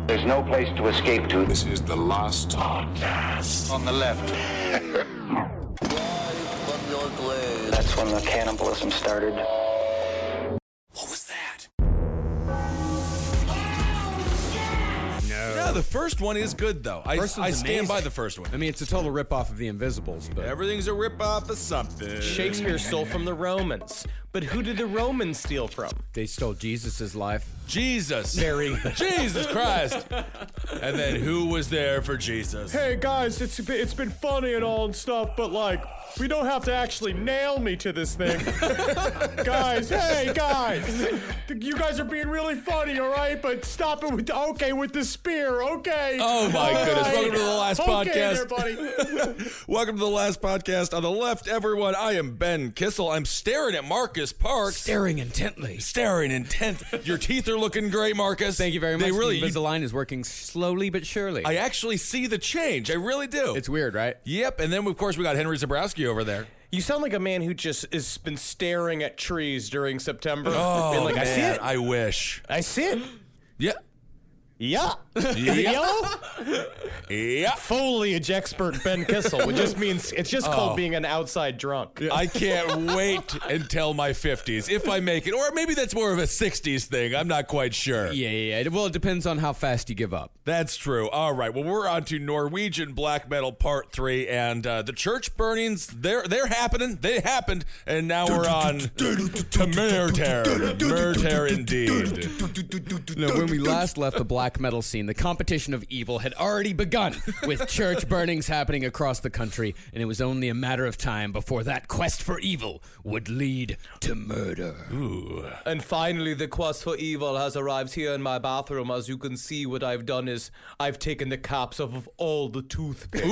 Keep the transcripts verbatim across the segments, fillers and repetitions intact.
There's no place to escape to. This is the last podcast. On the left. That's when the cannibalism started. What was that? Yeah, the first one is good, though. I, First I one's stand amazing. by the first one. I mean, it's a total ripoff of The Invisibles, but Everything's a ripoff of something. Shakespeare stole from the Romans. But who did the Romans steal from? they stole Jesus' life. Jesus. Very. Jesus Christ. And then who was there for Jesus? Hey guys, it's been, it's been funny and all and stuff, but like, we don't have to actually nail me to this thing. Guys, hey guys, you guys are being really funny, all right? But stop it with the, okay with the spear, okay? Oh my All goodness! right. Welcome to the last okay podcast. There, buddy. Welcome to the last podcast on the left, everyone. I am Ben Kissel. I'm staring at Marcus Parks. Staring intently. Staring intent. Your teeth are looking great, Marcus. Thank you very much. They really. The Invisalign is working slowly but surely. I actually see the change. I really do. it's weird, right? Yep. And then of course we got Henry Zabrowski over there. You sound like a man who just has been staring at trees during September. Oh Being like, man, I see it. I wish. I see it. Yeah. Yeah. Is it Yeah. yellow? Yeah. Foliage expert Ben Kissel, which just means it's just Oh. called being an outside drunk. I can't wait until my fifties, if I make it. Or maybe that's more of a sixties thing. I'm not quite sure. Yeah, yeah, yeah. Well, it depends on how fast you give up. That's true. All right. Well, we're on to Norwegian black metal part three, and uh, the church burnings, they're they're happening. They happened, and now we're on to Murder. Murder indeed. You know, when we last left the black metal scene, the competition of evil had already begun, with church burnings happening across the country, and it was only a matter of time before that quest for evil would lead to murder. Ooh. And finally, the quest for evil has arrived here in my bathroom. As you can see, what I've done is I've taken the caps off of all the toothpaste.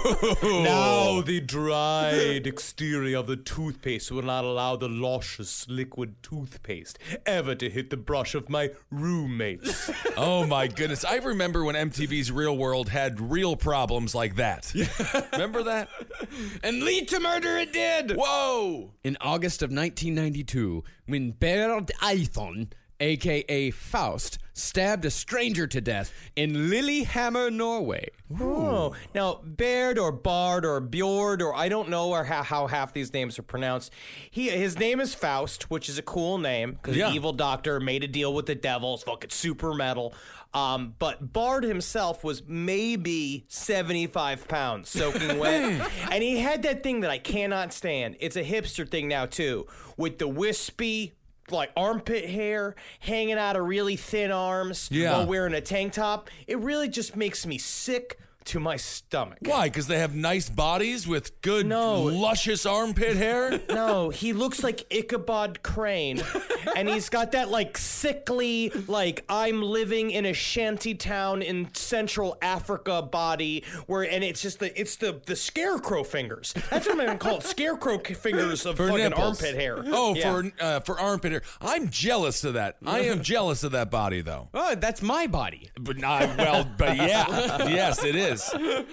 Now the dried exterior of the toothpaste will not allow the luscious liquid toothpaste ever to hit the brush of my roommates. Oh my goodness. I remember when M T V's Real World had real problems like that. Remember that? And lead to murder it did! Whoa! In August of nineteen ninety-two, when Baird Eithon, a k a. Faust, stabbed a stranger to death in Lillehammer, Norway. Oh, now Baird or Bard or Bjord or I don't know or how, how half these names are pronounced. He his name is Faust, which is a cool name because Yeah. the evil doctor made a deal with the devil. It's fucking super metal. Um, but Bard himself was maybe seventy-five pounds soaking wet, and he had that thing that I cannot stand. It's a hipster thing now too, with the wispy, like armpit hair hanging out of really thin arms Yeah. while wearing a tank top. It really just makes me sick to my stomach. Why? Because they have nice bodies with good, No. luscious armpit hair? No, he looks like Ichabod Crane, and he's got that like sickly, like I'm living in a shanty town in Central Africa body, where and it's just the it's the the scarecrow fingers. That's what I'm gonna call it, scarecrow k- fingers of For fucking nipples. armpit hair. Oh, Yeah. for uh, for armpit hair. I'm jealous of that. I am jealous of that body, though. Oh, that's my body. But not well. But yeah, yes, it is.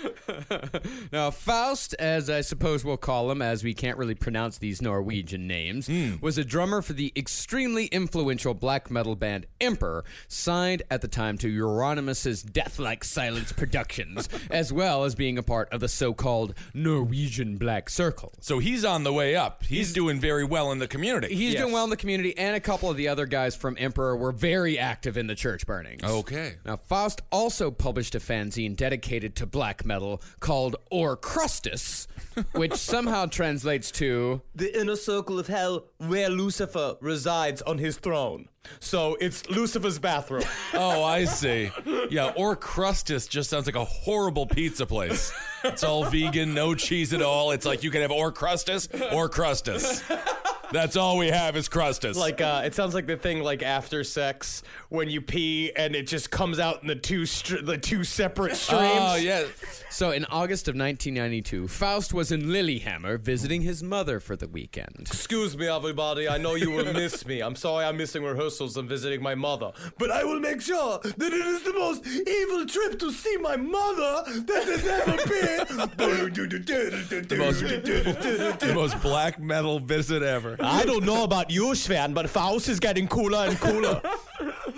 Now, Faust, as I suppose we'll call him, as we can't really pronounce these Norwegian names, was a drummer for the extremely influential black metal band Emperor, signed at the time to Euronymous' Deathlike Silence Productions, as well as being a part of the so-called Norwegian Black Circle. So he's on the way up. He's doing very well in the community. He's Yes. doing well in the community, and a couple of the other guys from Emperor were very active in the church burnings. Okay. Now, Faust also published a fanzine dedicated to black metal called Orcrustus, which somehow translates to The inner circle of hell where Lucifer resides on his throne. So it's Lucifer's bathroom. Oh, I see. Yeah, or Crustus just sounds like a horrible pizza place. It's all vegan, no cheese at all. It's like you can have or Crustus or Crustus. That's all we have is Crustus. Like, uh, it sounds like the thing like after sex when you pee and it just comes out in the two str- the two separate streams. Oh, yeah. So in August of nineteen ninety-two, Faust was in Lillehammer visiting his mother for the weekend. Excuse me, everybody. I know you will miss me. I'm sorry I'm missing rehearsals and visiting my mother. But I will make sure that it is the most evil trip to see my mother that has ever been. The most, the most black metal visit ever. I don't know about you, Sven, but Faust is getting cooler and cooler.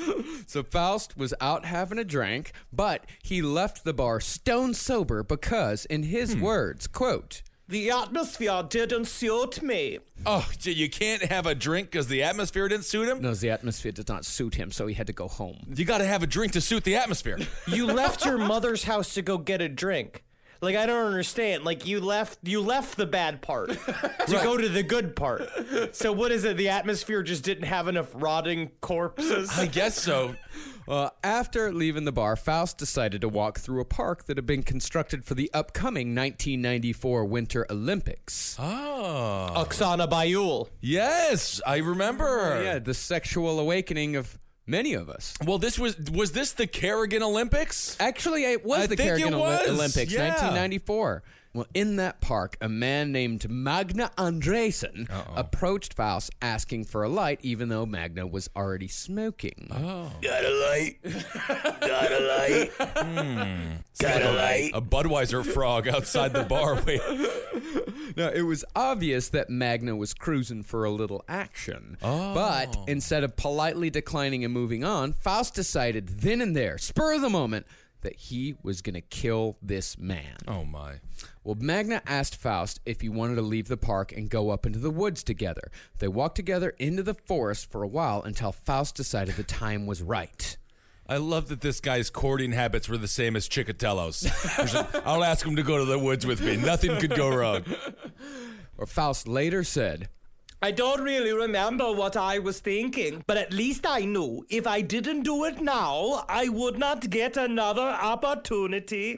So Faust was out having a drink, but he left the bar stone sober because, in his hmm. words, quote, "The atmosphere didn't suit me." Oh, you can't have a drink because the atmosphere didn't suit him? No, the atmosphere did not suit him, so he had to go home. You got to have a drink to suit the atmosphere. You left your mother's house to go get a drink. Like, I don't understand. Like, you left you left the bad part to right. go to the good part. So what is it? The atmosphere just didn't have enough rotting corpses? I guess so. Uh, after leaving the bar, Faust decided to walk through a park that had been constructed for the upcoming nineteen ninety-four Winter Olympics. Oh. Oksana Bayul. Yes, I remember. Oh, yeah, the sexual awakening of many of us. Well, this was was this the Kerrigan Olympics? Actually, it was I the think Kerrigan it was. Olympics, yeah. nineteen ninety-four. Well, in that park, a man named Magna Andresen Uh-oh. approached Faust asking for a light, even though Magna was already smoking. Oh. Got a light? Got a light? Mm. Got a light? A Budweiser frog outside the bar. Wait. Now, it was obvious that Magna was cruising for a little action. Oh. But instead of politely declining and moving on, Faust decided then and there, spur of the moment, that he was going to kill this man. Oh, my. Well, Magna asked Faust if he wanted to leave the park and go up into the woods together. They walked together into the forest for a while until Faust decided the time was right. I love that this guy's courting habits were the same as Chikatello's. I'll ask him to go to the woods with me. Nothing could go wrong. Or Faust later said, I don't really remember what I was thinking, but at least I knew if I didn't do it now, I would not get another opportunity.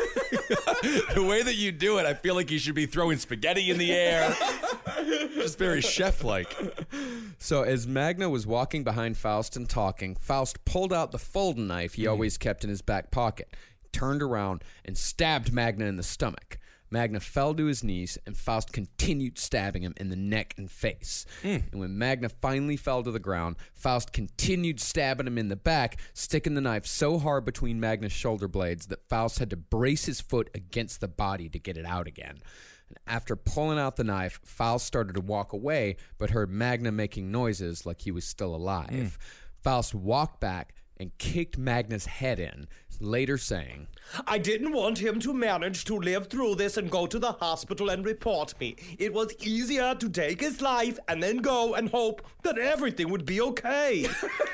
The way that you do it, I feel like you should be throwing spaghetti in the air. Just very chef-like. So as Magna was walking behind Faust and talking, Faust pulled out the folding knife he mm. always kept in his back pocket, turned around, and stabbed Magna in the stomach. Magna fell to his knees, and Faust continued stabbing him in the neck and face. Mm. And when Magna finally fell to the ground, Faust continued stabbing him in the back, sticking the knife so hard between Magna's shoulder blades that Faust had to brace his foot against the body to get it out again. And after pulling out the knife, Faust started to walk away, but heard Magna making noises like he was still alive. Mm. Faust walked back and kicked Magna's head in, later saying, I didn't want him to manage to live through this and go to the hospital and report me. It was easier to take his life and then go and hope that everything would be okay.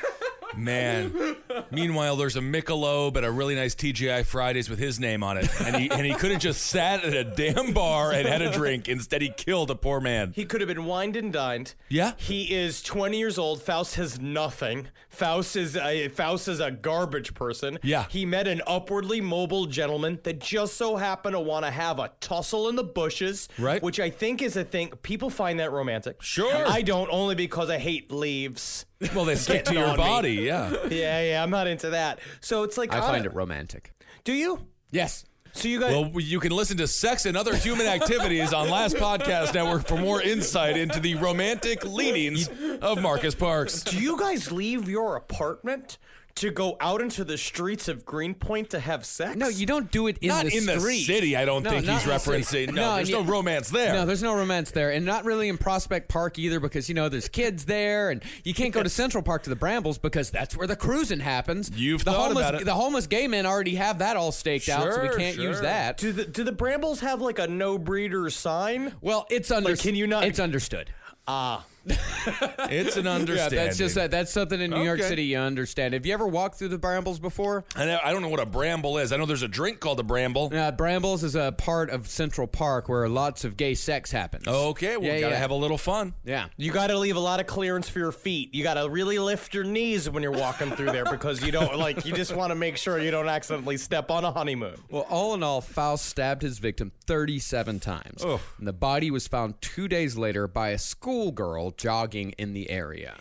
Man. Meanwhile, there's a Michelob at a really nice T G I Fridays with his name on it. And he and he could have just sat at a damn bar and had a drink. Instead, he killed a poor man. He could have been wined and dined. Yeah. He is twenty years old. Faust has nothing. Faust is a, Faust is a garbage person. Yeah. He met an upwardly mobile gentleman that just so happened to want to have a tussle in the bushes. Right. Which I think is a thing. People find that romantic. Sure. I don't, only because I hate leaves. Well, they stick to your body, me. yeah. Yeah, yeah, I'm not into that. So it's like... I find it romantic. Do you? Yes. So you guys... Well, you can listen to Sex and Other Human Activities on Last Podcast Network for more insight into the romantic leanings of Marcus Parks. Do you guys leave your apartment to go out into the streets of Greenpoint to have sex? No, you don't do it in not the in street. the city, I don't no, think he's referencing. No, no there's no romance there. No, there's no romance there. And not really in Prospect Park either because, you know, there's kids there. And you can't go to Central Park to the Brambles because that's where the cruising happens. You've the thought homeless, about it. The homeless gay men already have that all staked sure, out, so we can't sure. use that. Do the, do the Brambles have like a no breeder sign? Well, it's understood. Like, can you not? It's understood. Ah. It's an understanding. Yeah, that's just that. That's something in New okay. York City you understand. Have you ever walked through the Brambles before? I, know, I don't know what a bramble is. I know there's a drink called a bramble. Yeah, Brambles is a part of Central Park where lots of gay sex happens. Okay, well, yeah, gotta yeah. have a little fun. Yeah. You gotta leave a lot of clearance for your feet. You gotta really lift your knees when you're walking through there because you don't, like, you just want to make sure you don't accidentally step on a honeymoon. Well, all in all, Faust stabbed his victim thirty-seven times. Oh. And the body was found two days later by a schoolgirl jogging in the area.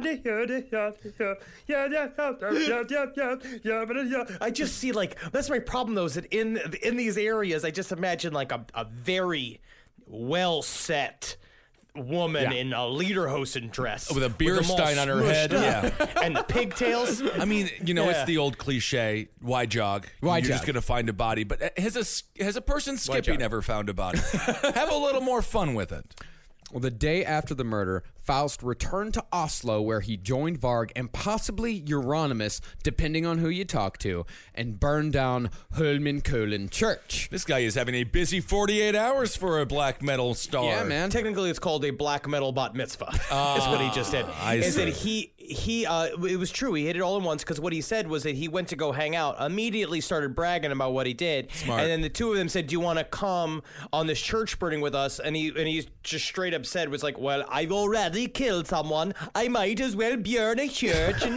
I just see, like, that's my problem though, is that in in these areas, I just imagine like a, a very well set woman Yeah. in a lederhosen dress With a beer them all stein on her head, smushed up, and the pigtails. I mean, you know, Yeah. it's the old cliche, why jog? Why You're jog? just going to find a body. But has a, has a person skipping jog? ever found a body? Have a little more fun with it. Well, the day after the murder, Faust returned to Oslo, where he joined Varg and possibly Euronymous, depending on who you talk to, and burned down Holmenkollen Church. This guy is having a busy forty-eight hours for a black metal star. Yeah, man. Technically, it's called a black metal bat mitzvah. Ah, is what he just did. I is see. that he he uh, it was true. He hit it all in once because what he said was that he went to go hang out, immediately started bragging about what he did, Smart. and then the two of them said, "Do you want to come on this church burning with us?" And he and he just straight up said, "Was like, well, I've already killed someone. I might as well burn a church." And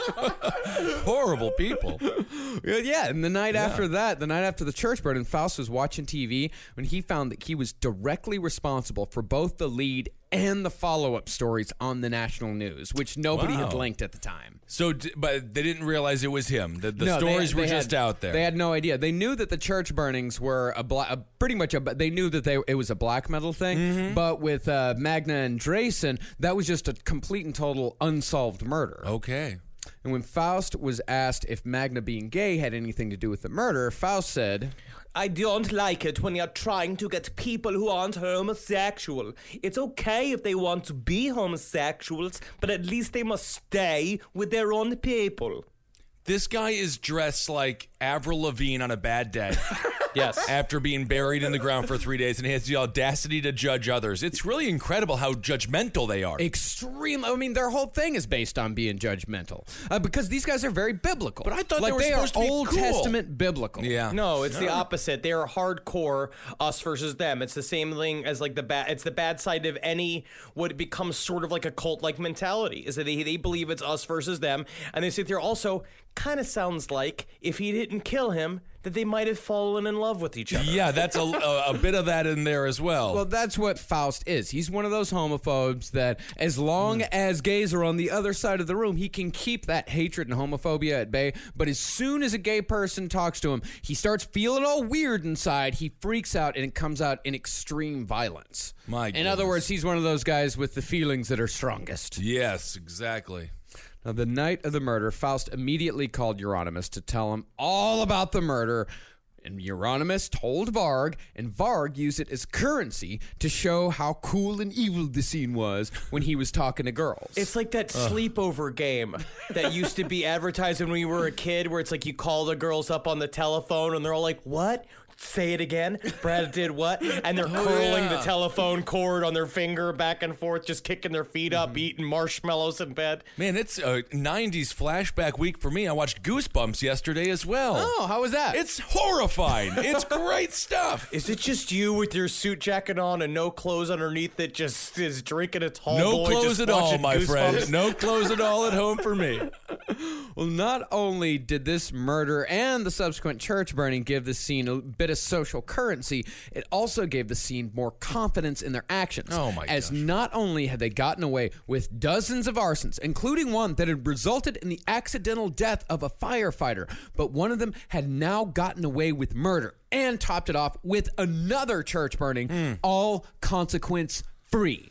Horrible people. Yeah, and the night after that, the night after the church burning, Faust was watching T V when he found that he was directly responsible for both the lead and the follow-up stories on the national news, which nobody had Wow. linked at the time. So, d- but they didn't realize it was him. The, the No, they- stories were they just had- out there. They had no idea. They knew that the church burnings were a, bla- a pretty much a. They knew that they it was a black metal thing. Mm-hmm. But with uh, Magna and Drayson, that was just a complete and total unsolved murder. okay. And when Faust was asked if Magna being gay had anything to do with the murder, Faust said, I don't like it when you're trying to get people who aren't homosexual. It's okay if they want to be homosexuals, but at least they must stay with their own people. This guy is dressed like Avril Lavigne on a bad day. Yes. After being buried in the ground for three days, and he has the audacity to judge others. It's really incredible how judgmental they are. extreme. I mean, their whole thing is based on being judgmental uh, because these guys are very biblical. But I thought they like were they supposed to are be Old cool. Testament biblical. Yeah. No, it's the opposite. They are hardcore us versus them. It's the same thing as like the bad. It's the bad side of any what becomes sort of like a cult-like mentality. Is that they they believe it's us versus them, and they sit there also. Kind of sounds like if he didn't kill him, that they might have fallen in love with each other. Yeah, that's a, a, a bit of that in there as well. Well, that's what Faust is. He's one of those homophobes that as long as gays are on the other side of the room, he can keep that hatred and homophobia at bay. But as soon as a gay person talks to him, he starts feeling all weird inside. He freaks out and it comes out in extreme violence. My In other goodness. words, he's one of those guys with the feelings that are strongest. yes, exactly. Now, the night of the murder, Faust immediately called Euronymous to tell him all about the murder. And Euronymous told Varg, and Varg used it as currency to show how cool and evil the scene was when he was talking to girls. It's like that sleepover game that used to be advertised when we were a kid, where it's like you call the girls up on the telephone and they're all like, "What? Say it again." Brad did what? And they're curling the yeah. telephone cord on their finger back and forth, just kicking their feet up, eating marshmallows in bed. Man, it's a nineties flashback week for me. I watched Goosebumps yesterday as well. oh, how was that? It's horrifying. It's great stuff. Is it just you with your suit jacket on and no clothes underneath that just is drinking a tall No boy clothes just at all, watching my Goosebumps? friend. No clothes at all at home for me. Well, not only did this murder and the subsequent church burning give the scene a bit of social currency, it also gave the scene more confidence in their actions. Oh, my As gosh. not only had they gotten away with dozens of arsons, including one that had resulted in the accidental death of a firefighter, but one of them had now gotten away with murder and topped it off with another church burning, Hmm. all consequence free.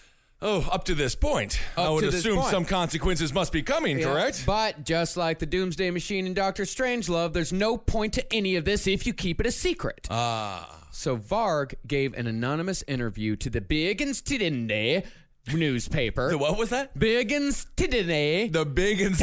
Oh, up to this point. I Up would to this assume point. some consequences must be coming, correct? But just like the Doomsday Machine and Doctor Strangelove, there's no point to any of this if you keep it a secret. Ah. So Varg gave an anonymous interview to the Biggins Tidende newspaper. The what was that? Biggins Tidende. The big and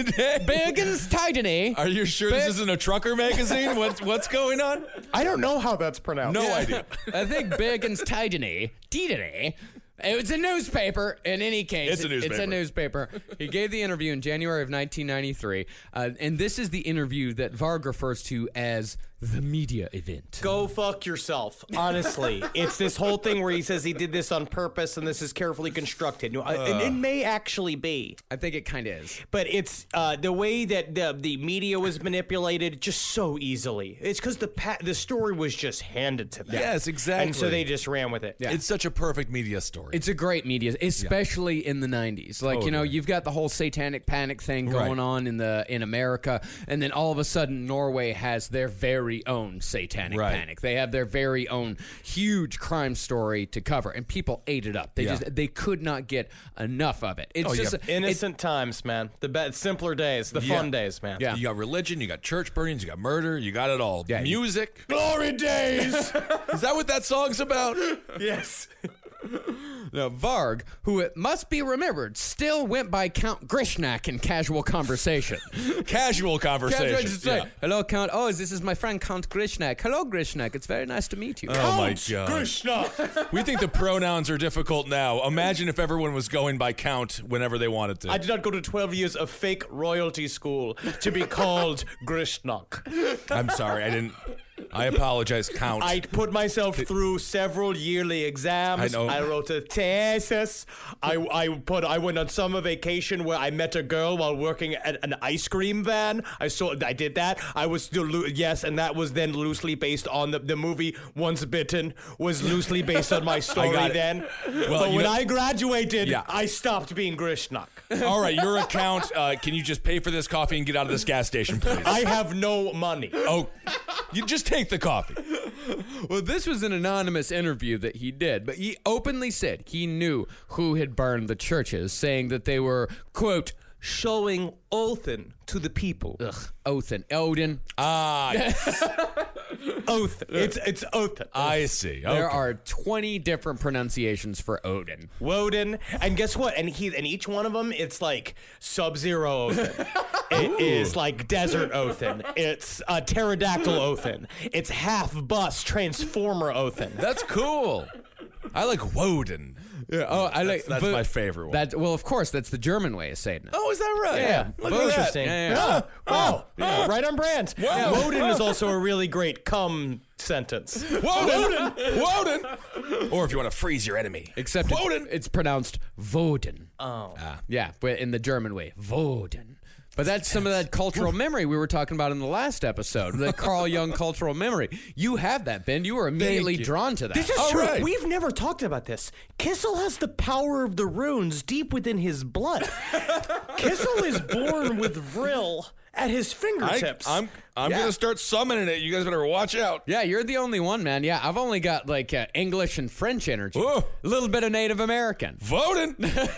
Biggins Tidende. Are you sure this isn't a trucker magazine? What's what's going on? I don't know how that's pronounced. No idea. I think Biggins Tidende. Tidende. It was a newspaper. In any case, It's a It's a newspaper. newspaper. He gave the interview in January of nineteen ninety-three, uh, and this is the interview that Varg refers to as the media event. Go fuck yourself. Honestly, it's this whole thing where he says he did this on purpose and this is carefully constructed. No, I- and it may actually be, I think it kind of is. but it's uh, the way that the the media was manipulated just so easily. It's because the pa- the story was just handed to them. Yes, exactly. And so they just ran with it. It's such a perfect media story. It's a great media, especially in the nineties. Like, you know, Totally. you've got the whole satanic panic thing Right. going on in the in America, and then all of a sudden Norway has their very own satanic Right. panic. They have their very own huge crime story to cover, and people ate it up. They Yeah. just they could not get enough of it. It's Oh, just yeah. it- Innocent times, man. The be- simpler days, the Yeah. fun days, man. Yeah. You got religion, you got church burnings, you got murder, you got it all. Yeah, you- Music. Glory days. Is that what that song's about? Yes. Now, Varg, who it must be remembered, still went by Count Grishnak in casual conversation. Casual conversation. Casual, just say, yeah. hello, Count. Oh, this is my friend Count Grishnak. Hello, Grishnak. It's very nice to meet you. Oh, my God. Krishna. We think the pronouns are difficult now. Imagine if everyone was going by count whenever they wanted to. I did not go to twelve years of fake royalty school to be called Grishnak. I'm sorry. I didn't. I apologize, Count. I put myself through several yearly exams. I know. I wrote a thesis. I, I put. I went on summer vacation where I met a girl while working at an ice cream van. I saw. I did that. I was still lo- yes, and that was then loosely based on the the movie Once Bitten was loosely based on my story got it. then. Well, but you when know- I graduated, Yeah. I stopped being Grishnak. All right, your account. Uh, can you just pay for this coffee and get out of this gas station, please? I have no money. Oh, you just take the coffee. Well, this was an anonymous interview that he did, but he openly said he knew who had burned the churches, saying that they were, quote, Showing Othin to the people. ugh, Othin, Odin. Ah, Oath. It's it's Othin. I see. Okay. There are twenty different pronunciations for Odin. Woden, and guess what? And he and each one of them, it's like Sub-Zero Othin. It is like Desert Othin. It's a Pterodactyl Othin. It's half bus Transformer Othin. That's cool. I like Woden. Yeah, oh, I like That's but my favorite one. That well, of course, that's the German way of saying it. Oh, is that right? Yeah. Look Very at that. interesting. Yeah, yeah. Ah, wow. Right on brand. Yeah, Woden is also a really great cum sentence. Woden. Woden. Or if you want to freeze your enemy. Except it's, Woden. it's pronounced Woden. Oh. Yeah, but in the German way, Woden. But that's some of that cultural memory we were talking about in the last episode, the Carl Jung cultural memory. You have that, Ben. You were immediately you. drawn to that. This is All true. right. We've never talked about this. Kissel has the power of the runes deep within his blood. Kissel is born with Vril at his I, fingertips. I'm I'm Yeah. gonna start summoning it. You guys better watch out. Yeah, you're the only one, man. Yeah, I've only got like uh, English and French energy. Whoa. A little bit of Native American. Woden.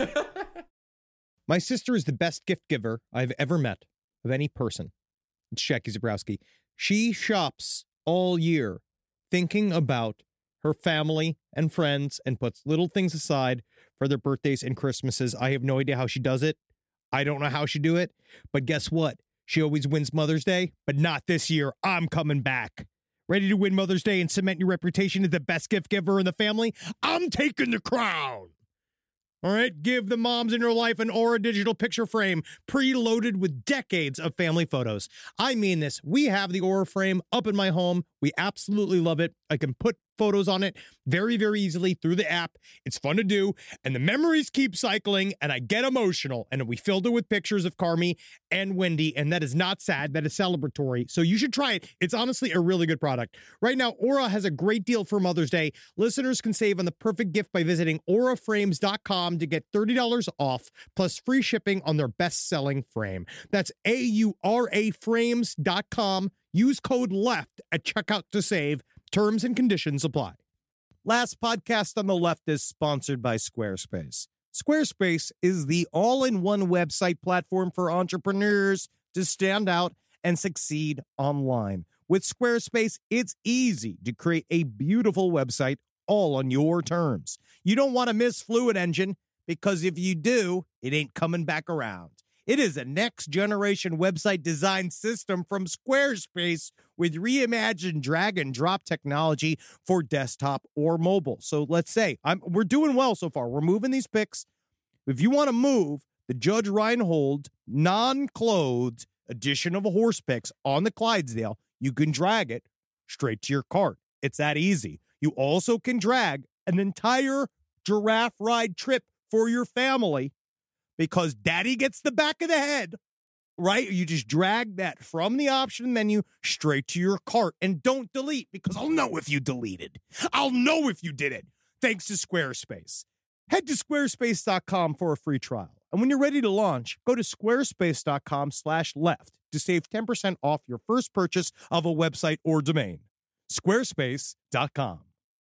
My sister is the best gift giver I've ever met of any person. It's Jackie Zabrowski. She shops all year thinking about her family and friends and puts little things aside for their birthdays and Christmases. I have no idea how she does it. I don't know how she do it. But guess what? She always wins Mother's Day, but not this year. I'm coming back. Ready to win Mother's Day and cement your reputation as the best gift giver in the family? I'm taking the crown. All right, give the moms in your life an Aura digital picture frame preloaded with decades of family photos. I mean this. We have the Aura frame up in my home. We absolutely love it. I can put photos on it very, very easily through the app. It's fun to do, and the memories keep cycling, and I get emotional. And we filled it with pictures of Carmi and Wendy, and that is not sad. That is celebratory. So you should try it. It's honestly a really good product. Right now, Aura has a great deal for Mother's Day. Listeners can save on the perfect gift by visiting aura frames dot com to get thirty dollars off, plus free shipping on their best-selling frame. That's A U R A frames dot com. Use code LEFT at checkout to save. Terms and conditions apply. Last podcast on the left is sponsored by Squarespace. Squarespace is the all-in-one website platform for entrepreneurs to stand out and succeed online. With Squarespace, it's easy to create a beautiful website all on your terms. You don't want to miss Fluid Engine, because if you do, it ain't coming back around. It is a next-generation website design system from Squarespace with reimagined drag-and-drop technology for desktop or mobile. So let's say I'm, we're doing well so far. We're moving these pics. If you want to move the Judge Reinhold non-clothed edition of a horse picks on the Clydesdale, you can drag it straight to your cart. It's that easy. You also can drag an entire giraffe ride trip for your family, because daddy gets the back of the head, right? You just drag that from the option menu straight to your cart, and don't delete, because I'll know if you deleted. I'll know if you did it. Thanks to Squarespace. Head to squarespace dot com for a free trial. And when you're ready to launch, go to squarespace dot com slash left to save ten percent off your first purchase of a website or domain. squarespace dot com.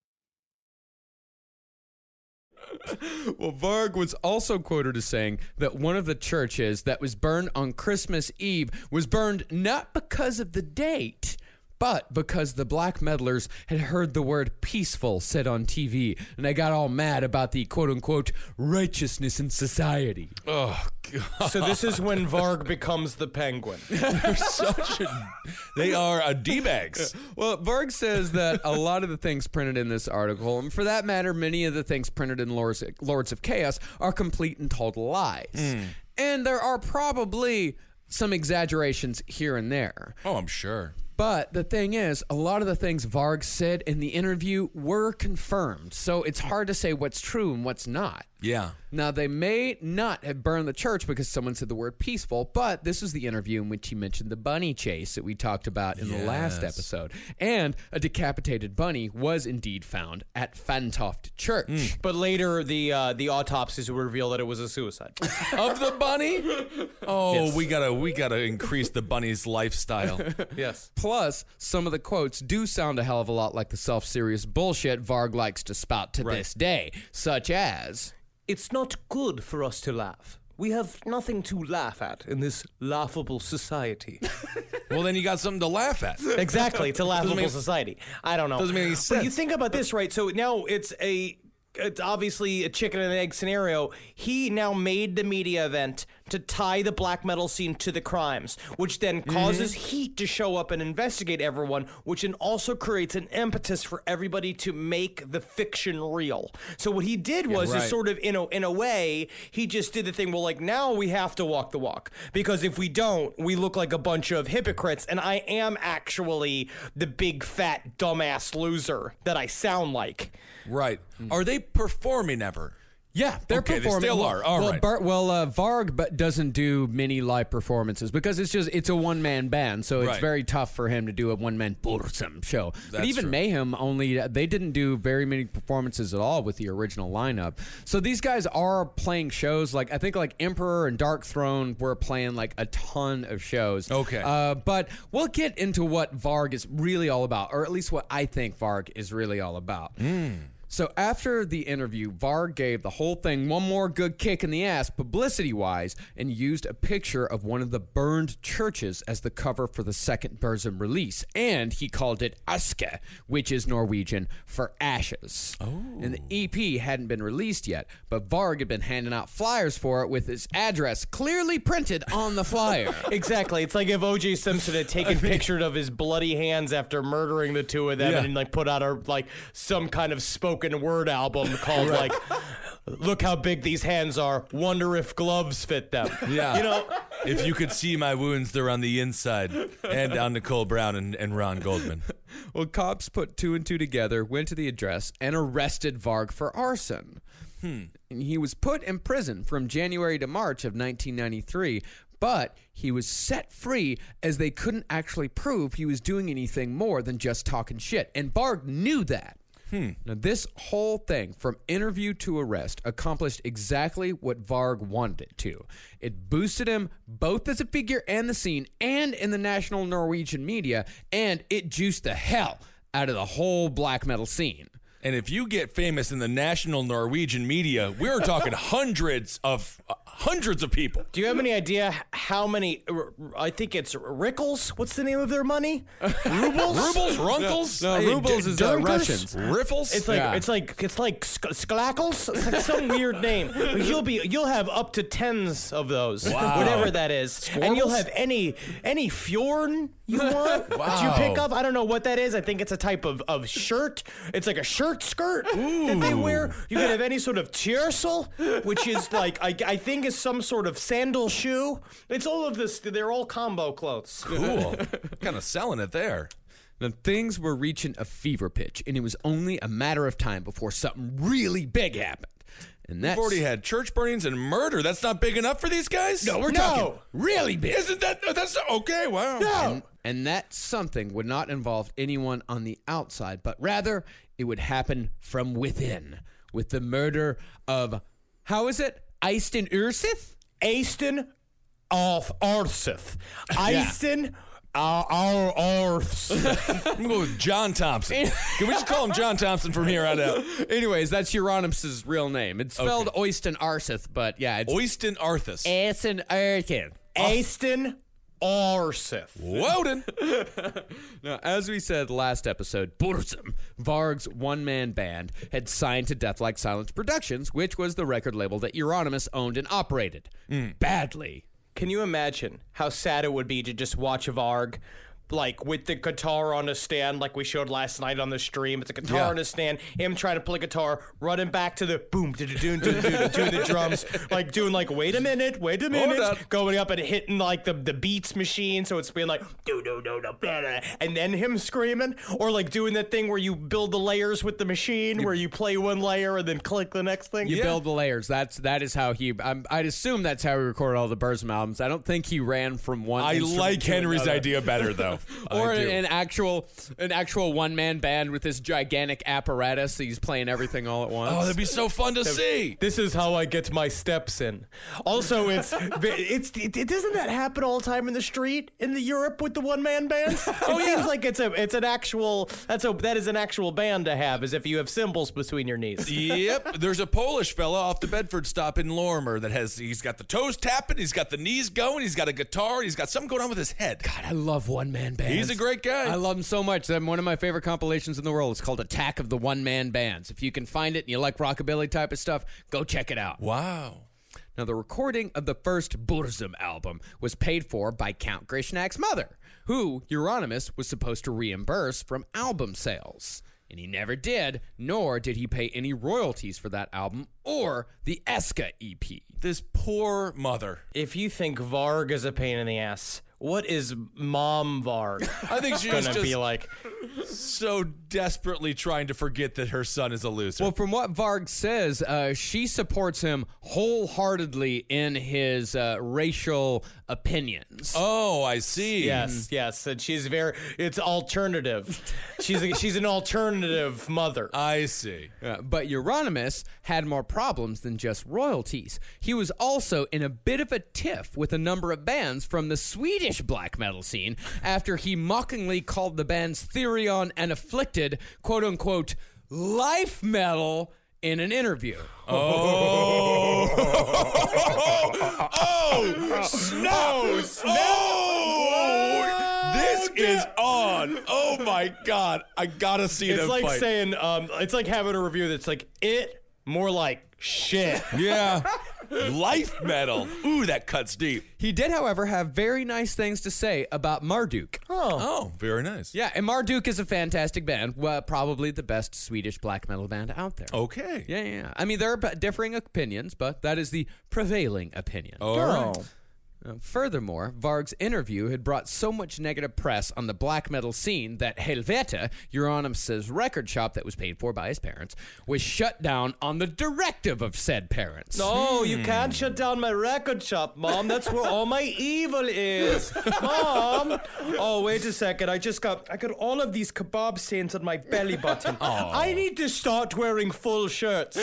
Well, Varg was also quoted as saying that one of the churches that was burned on Christmas Eve was burned not because of the date, but because the black metalers had heard the word peaceful said on T V, and they got all mad about the quote-unquote righteousness in society. Oh, God. So this is when Varg becomes the Penguin. They're such a, they are a D-bags. Well, Varg says that a lot of the things printed in this article, and for that matter, many of the things printed in Lords, Lords of Chaos, are complete and total lies. Mm. And there are probably some exaggerations here and there. Oh, I'm sure. But the thing is, a lot of the things Varg said in the interview were confirmed. So it's hard to say what's true and what's not. Yeah. Now, they may not have burned the church because someone said the word peaceful, but this was the interview in which he mentioned the bunny chase that we talked about in yes. the last episode. And a decapitated bunny was indeed found at Fantoft Church. Mm. But later, the uh, the autopsies would reveal that it was a suicide. Of the bunny? Oh, yes. we gotta we gotta increase the bunny's lifestyle. Yes. Plus, some of the quotes do sound a hell of a lot like the self-serious bullshit Varg likes to spout to right. this day, such as... It's not good for us to laugh. We have nothing to laugh at in this laughable society. Well, then you got something to laugh at. Exactly. It's a laughable make, society. I don't know. Doesn't make any sense. But you think about this, right? So now it's a... It's obviously a chicken and egg scenario. He now made the media event to tie the black metal scene to the crimes, which then causes mm-hmm. heat to show up and investigate everyone, which then also creates an impetus for everybody to make the fiction real. So what he did was, yeah, right. is sort of, in a, in a way, he just did the thing, well, like, now we have to walk the walk. Because if we don't, we look like a bunch of hypocrites, and I am actually the big, fat, dumbass loser that I sound like. Right. Are they performing ever? Yeah, they're okay, performing. They still well, are. All well, right. Bar- well, uh, Varg but doesn't do many live performances because it's just it's a one man band, so it's right. very tough for him to do a one man Burzum show. That's but even true. Mayhem only they didn't do very many performances at all with the original lineup. So these guys are playing shows like I think like Emperor and Dark Throne were playing like a ton of shows. Okay, uh, but we'll get into what Varg is really all about, or at least what I think Varg is really all about. Mm. So after the interview, Varg gave the whole thing one more good kick in the ass, publicity-wise, and used a picture of one of the burned churches as the cover for the second Burzum release. And he called it Aske, which is Norwegian for ashes. Oh. And the E P hadn't been released yet, but Varg had been handing out flyers for it with his address clearly printed on the flyer. Exactly. It's like if O J Simpson had taken pictures of his bloody hands after murdering the two of them, yeah. and like put out a like some kind of spoken word album called like look how big these hands are, wonder if gloves fit them. Yeah, you know, if you could see my wounds, they're on the inside. And on Nicole Brown and, and Ron Goldman. Well, cops put two and two together, went to the address, and arrested Varg for arson. Hmm. And he was put in prison from January to March of nineteen ninety-three, but he was set free as they couldn't actually prove he was doing anything more than just talking shit. And Varg knew that. Hmm. Now, this whole thing, from interview to arrest, accomplished exactly what Varg wanted it to. It boosted him both as a figure and the scene and in the national Norwegian media, and it juiced the hell out of the whole black metal scene. And if you get famous in the national Norwegian media, we're talking hundreds of uh, hundreds of people. Do you have any idea how many? I think it's Rickles. What's the name of their money? Rubles. Rubles. Runkles. No, no Hey, rubles D- is uh, Dunkers? Russians. Riffles. It's like Yeah. it's like it's like sk- Sklackles. It's like some weird name. But you'll be you'll have up to tens of those, Wow. whatever that is, and you'll have any any fjorn you want Wow. that you pick up. I don't know what that is. I think it's a type of, of shirt. It's like a shirt skirt that they wear. You can have any sort of tiersel, which is like I, I think is some sort of sandal shoe. It's all of this. They're all combo clothes. Cool. Kind of selling it there. Now, things were reaching a fever pitch, and it was only a matter of time before something really big happened. And that's We've already had church burnings and murder. That's not big enough for these guys? No, we're No. talking really big. Isn't that? That's okay. Wow. And, and that something would not involve anyone on the outside, but rather it would happen from within with the murder of, how is it? Eystein Ursith? Aston of Arseth. Aston uh, our Arseth. I'm going to go with John Thompson. Can we just call him John Thompson from here on out? Anyways, that's Euronymous' real name. It's spelled Okay. Oystein Arseth, but yeah, it's Oystein Arthas. Eystein Ursith. Aston Arsif. Woden. Now, as we said last episode, Burzum, Varg's one-man band, had signed to Death Like Silence Productions, which was the record label that Euronymous owned and operated. Mm. Badly. Can you imagine how sad it would be to just watch Varg, like, with the guitar on a stand, like we showed last night on the stream? It's a guitar Yeah. on a stand, him trying to play guitar, running back to the boom, do do do do do the drums, like doing like, wait a minute, wait a minute, on. going up and hitting like the, the beats machine, so it's being like, do do do do blah, blah, and then him screaming, or like doing that thing where you build the layers with the machine, where you play one layer and then click the next thing. You build the layers. That's that is how he. I'm, I'd assume that's how he recorded all the Burzum albums. I don't think he ran from one. I instrument like to Henry's another. idea better, though. Or I do. an actual, an actual one-man band with this gigantic apparatus. So he's playing everything all at once. Oh, that'd be so fun to see. This is how I get my steps in. Also, it's it's it, it doesn't that happen all the time in the street in the Europe with the one man bands? Oh, it seems like it's a it's an actual that's a that is an actual band to have, as if you have cymbals between your knees. Yep, there's a Polish fella off the Bedford stop in Lorimer that has he's got the toes tapping, he's got the knees going, he's got a guitar, he's got something going on with his head. God, I love one-man bands. He's a great guy. I love him so much. I'm one of my favorite compilations in the world. It's called Attack of the One-Man Bands. If you can find it and you like rockabilly type of stuff, go check it out. Wow. Now, the recording of the first Burzum album was paid for by Count Grishnak's mother, who Euronymous was supposed to reimburse from album sales. And he never did, nor did he pay any royalties for that album or the Eska E P. This poor mother. If you think Varg is a pain in the ass, what is Mom Varg I think she's gonna just be like? so desperately trying to forget that her son is a loser. Well, from what Varg says, uh, she supports him wholeheartedly in his uh, racial opinions. oh, I see. Yes, yes, and she's very. It's alternative. She's a, she's an alternative mother. I see. Uh, but Euronymous had more problems than just royalties. He was also in a bit of a tiff with a number of bands from the Swedish black metal scene after he mockingly called the bands Therion and Afflicted, quote unquote, life metal in an interview. Oh, oh, snap! Oh, this is on. Oh my God, I gotta see It's them like fight. saying, um, it's like having a review that's like it, more like shit. Yeah, life metal. Ooh, that cuts deep. He did, however, have very nice things to say about Marduk. Oh, very nice. Yeah, and Marduk is a fantastic band, well, probably the best Swedish black metal band out there. Okay. Yeah, yeah, yeah. I mean, there are b- differing opinions, but that is the prevailing opinion. All right. Uh, furthermore, Varg's interview had brought so much negative press on the black metal scene that Helvete, Euronymous' record shop that was paid for by his parents, was shut down on the directive of said parents. No, you can't shut down my record shop, Mom. That's where all my evil is. Mom! Oh, wait a second. I just got I got all of these kebab stains on my belly button. I need to start wearing full shirts.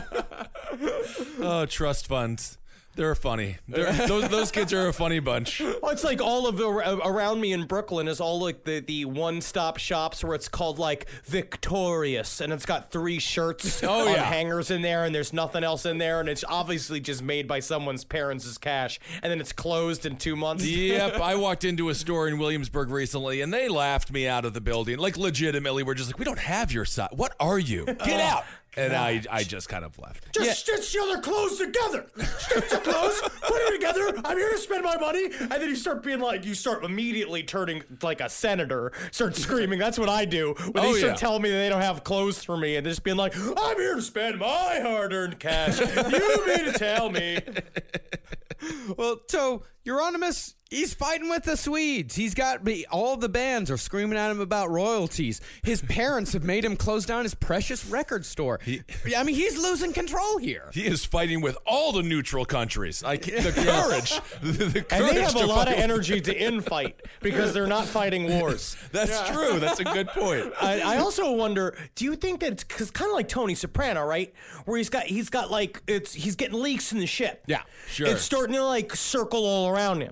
Oh, trust funds. They're funny. They're, those those kids are a funny bunch. Well, it's like all of the, around me in Brooklyn is all like the, the one-stop shops where it's called like Victorious, and it's got three shirts Oh, on yeah. hangers in there, and there's nothing else in there, and it's obviously just made by someone's parents' cash, and then it's closed in two months. Yep, I walked into a store in Williamsburg recently, and they laughed me out of the building. Like, legitimately, we're just like, we don't have your size. What are you? Get out. And I, I just kind of left. Just stitch the other clothes together. Stitch the clothes, put it together. I'm here to spend my money. And then you start being like, you start immediately turning like a senator, start screaming. That's what I do. When Oh, they start yeah. telling me that they don't have clothes for me and just being like, I'm here to spend my hard-earned cash. You mean to tell me? Well, so Euronymous, he's fighting with the Swedes. He's got all the bands are screaming at him about royalties. His parents have made him close down his precious record store. He- I mean, he's losing control here. He is fighting with all the neutral countries. Like, the courage. the, the And courage they have a to lot of fight. energy to infight because they're not fighting wars. That's true. That's a good point. I, I also wonder, do you think that it's cause kind of like Tony Soprano, right? Where he's got he's got like it's he's getting leaks in the ship. Yeah, sure. It's starting to like circle all around him. So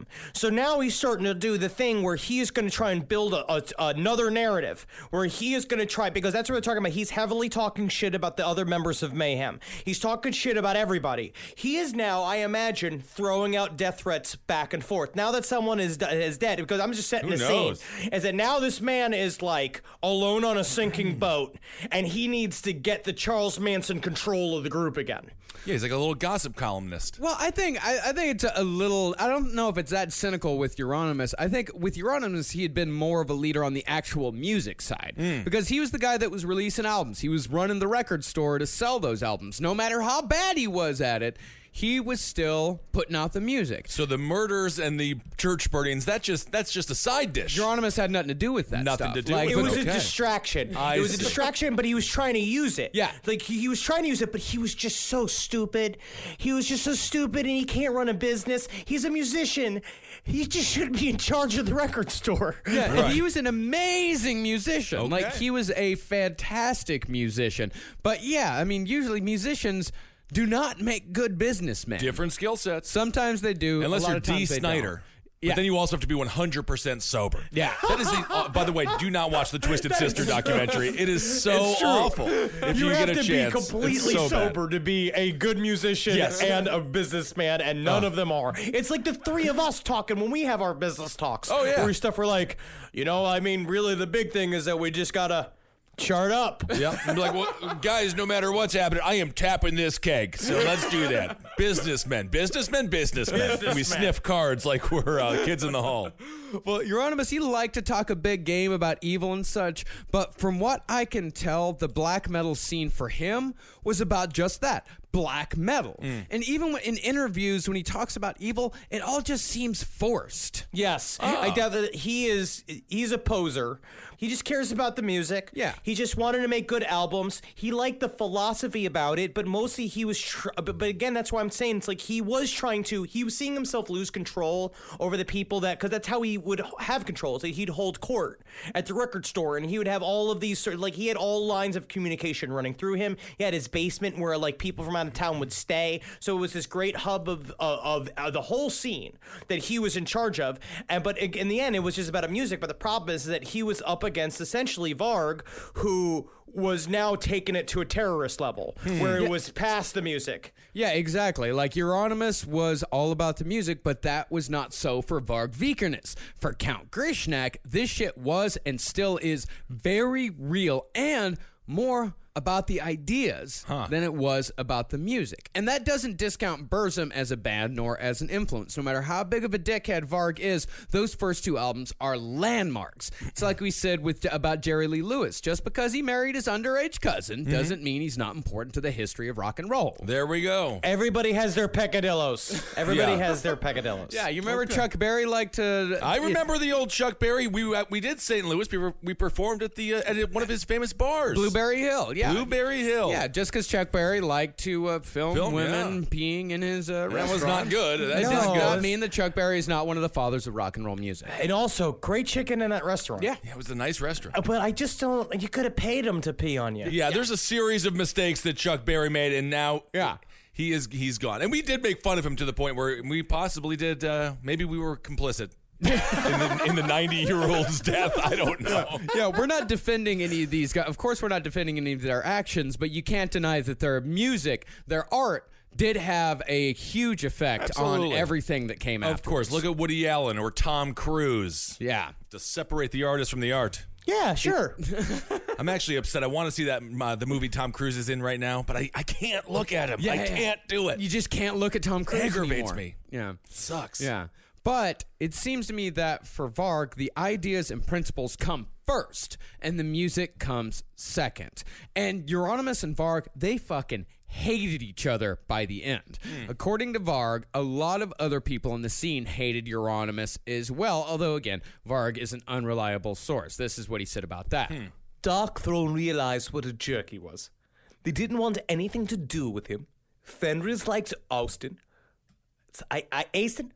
So now he's starting to do the thing where he is going to try and build a, a, another narrative, where he is going to try, because that's what we're talking about. He's heavily talking shit about the other members of Mayhem. He's talking shit about everybody. He is now, I imagine, throwing out death threats back and forth. Now that someone is is dead, because I'm just setting Who the knows? scene, is that now this man is like alone on a sinking boat, and he needs to get the Charles Manson control of the group again. Yeah, he's like a little gossip columnist. Well, I think I, I think it's a, a little. I don't know if it's that cynical with Euronymous. I think with Euronymous, he had been more of a leader on the actual music side Mm. because he was the guy that was releasing albums. He was running the record store to sell those albums. No matter how bad he was at it, he was still putting out the music. So the murders and the church burnings, that just that's just a side dish. Euronymous had nothing to do with that. Nothing stuff. to do Like, It with was Okay. a distraction. I it was a see. distraction, but he was trying to use it. Yeah. Like, he, he was trying to use it, but he was just so stupid. He was just so stupid, and he can't run a business. He's a musician. He just shouldn't be in charge of the record store. Yeah, Right. and he was an amazing musician. Okay. Like, he was a fantastic musician. But yeah, I mean, usually musicians do not make good businessmen. Different skill sets. Sometimes they do. Unless a lot you're of times Dee they Snider. don't. But Yeah. then you also have to be one hundred percent sober. Yeah. That is the, uh, by the way, do not watch the Twisted Sister documentary. It is so It's true. awful. If you, You have get a to chance. be It's completely so bad. sober to be a good musician Yes. and a businessman, and none of them are. It's like the three of us talking when we have our business talks. Oh, yeah. Where stuff we're like, you know, I mean, really the big thing is that we just gotta chart up. Yeah. And be like, well, guys, no matter what's happening, I am tapping this keg. So let's do that. Businessmen, businessmen, businessmen. And we sniff cards like we're uh, kids in the hall. Well, Euronymous, he liked to talk a big game about evil and such, but from what I can tell, the black metal scene for him was about just that, black metal. And even when, in interviews, when he talks about evil, it all just seems forced. Yes, I doubt that he is. He's a poser. He just cares about the music. Yeah. He just wanted to make good albums. He liked the philosophy about it, but mostly he was. Tr- but, but again, that's why I'm saying it's like he was trying to. He was seeing himself lose control over the people that, because that's how he would have control. So he'd hold court at the record store, and he would have all of these sort of like he had all lines of communication running through him. He had his basement where like people from out of town would stay. So it was this great hub of uh, of uh, the whole scene that he was in charge of. And but in the end, it was just about a music. But the problem is that he was up against essentially Varg, who was now taking it to a terrorist level, where it was past the music. Yeah, exactly. Like Euronymous was all about the music, but that was not so for Varg Vikernes. For Count Grishnak, this shit was and still is very real and more about the ideas than it was about the music. And that doesn't discount Burzum as a band nor as an influence. No matter how big of a dickhead Varg is, those first two albums are landmarks. It's like we said with about Jerry Lee Lewis. Just because he married his underage cousin doesn't mean he's not important to the history of rock and roll. There we go. Everybody has their peccadillos. Everybody Yeah. has their peccadillos. Yeah, you remember Chuck Berry liked to... I remember the old Chuck Berry. We uh, we did Saint Louis. We were, we performed at the uh, at one of his famous bars. Blueberry Hill, yeah. Blueberry Hill. Yeah, just because Chuck Berry liked to uh, film, Film, women yeah. peeing in his uh, That restaurant. was not good. That It does does No. not mean that Chuck Berry is not one of the fathers of rock and roll music. And also, great chicken in that restaurant. Yeah. Yeah, it was a nice restaurant. Uh, But I just don't. You could have paid him to pee on you. Yeah, there's a series of mistakes that Chuck Berry made, and now Yeah. he is he's gone. And we did make fun of him to the point where we possibly did. Uh, maybe we were complicit in the in the ninety year old's death. I don't know. Yeah, we're not defending any of these guys. Of course, we're not defending any of their actions, but you can't deny that their music, their art, did have a huge effect Absolutely. on everything that came out. Of course, look at Woody Allen or Tom Cruise. Yeah. To separate the artist from the art. Yeah, sure. I'm actually upset. I want to see that uh, the movie Tom Cruise is in right now, but I, I can't look at him. Yeah, I yeah. can't do it. You just can't look at Tom Cruise Aggravates anymore. me. Yeah. Sucks. Yeah. But it seems to me that for Varg, the ideas and principles come first, and the music comes second. And Euronymous and Varg, they fucking hated each other by the end. Mm. According to Varg, a lot of other people in the scene hated Euronymous as well, although, again, Varg is an unreliable source. This is what he said about that. Hmm. Dark Throne realized what a jerk he was. They didn't want anything to do with him. Fenris liked Austin. It's, I, I, Austin?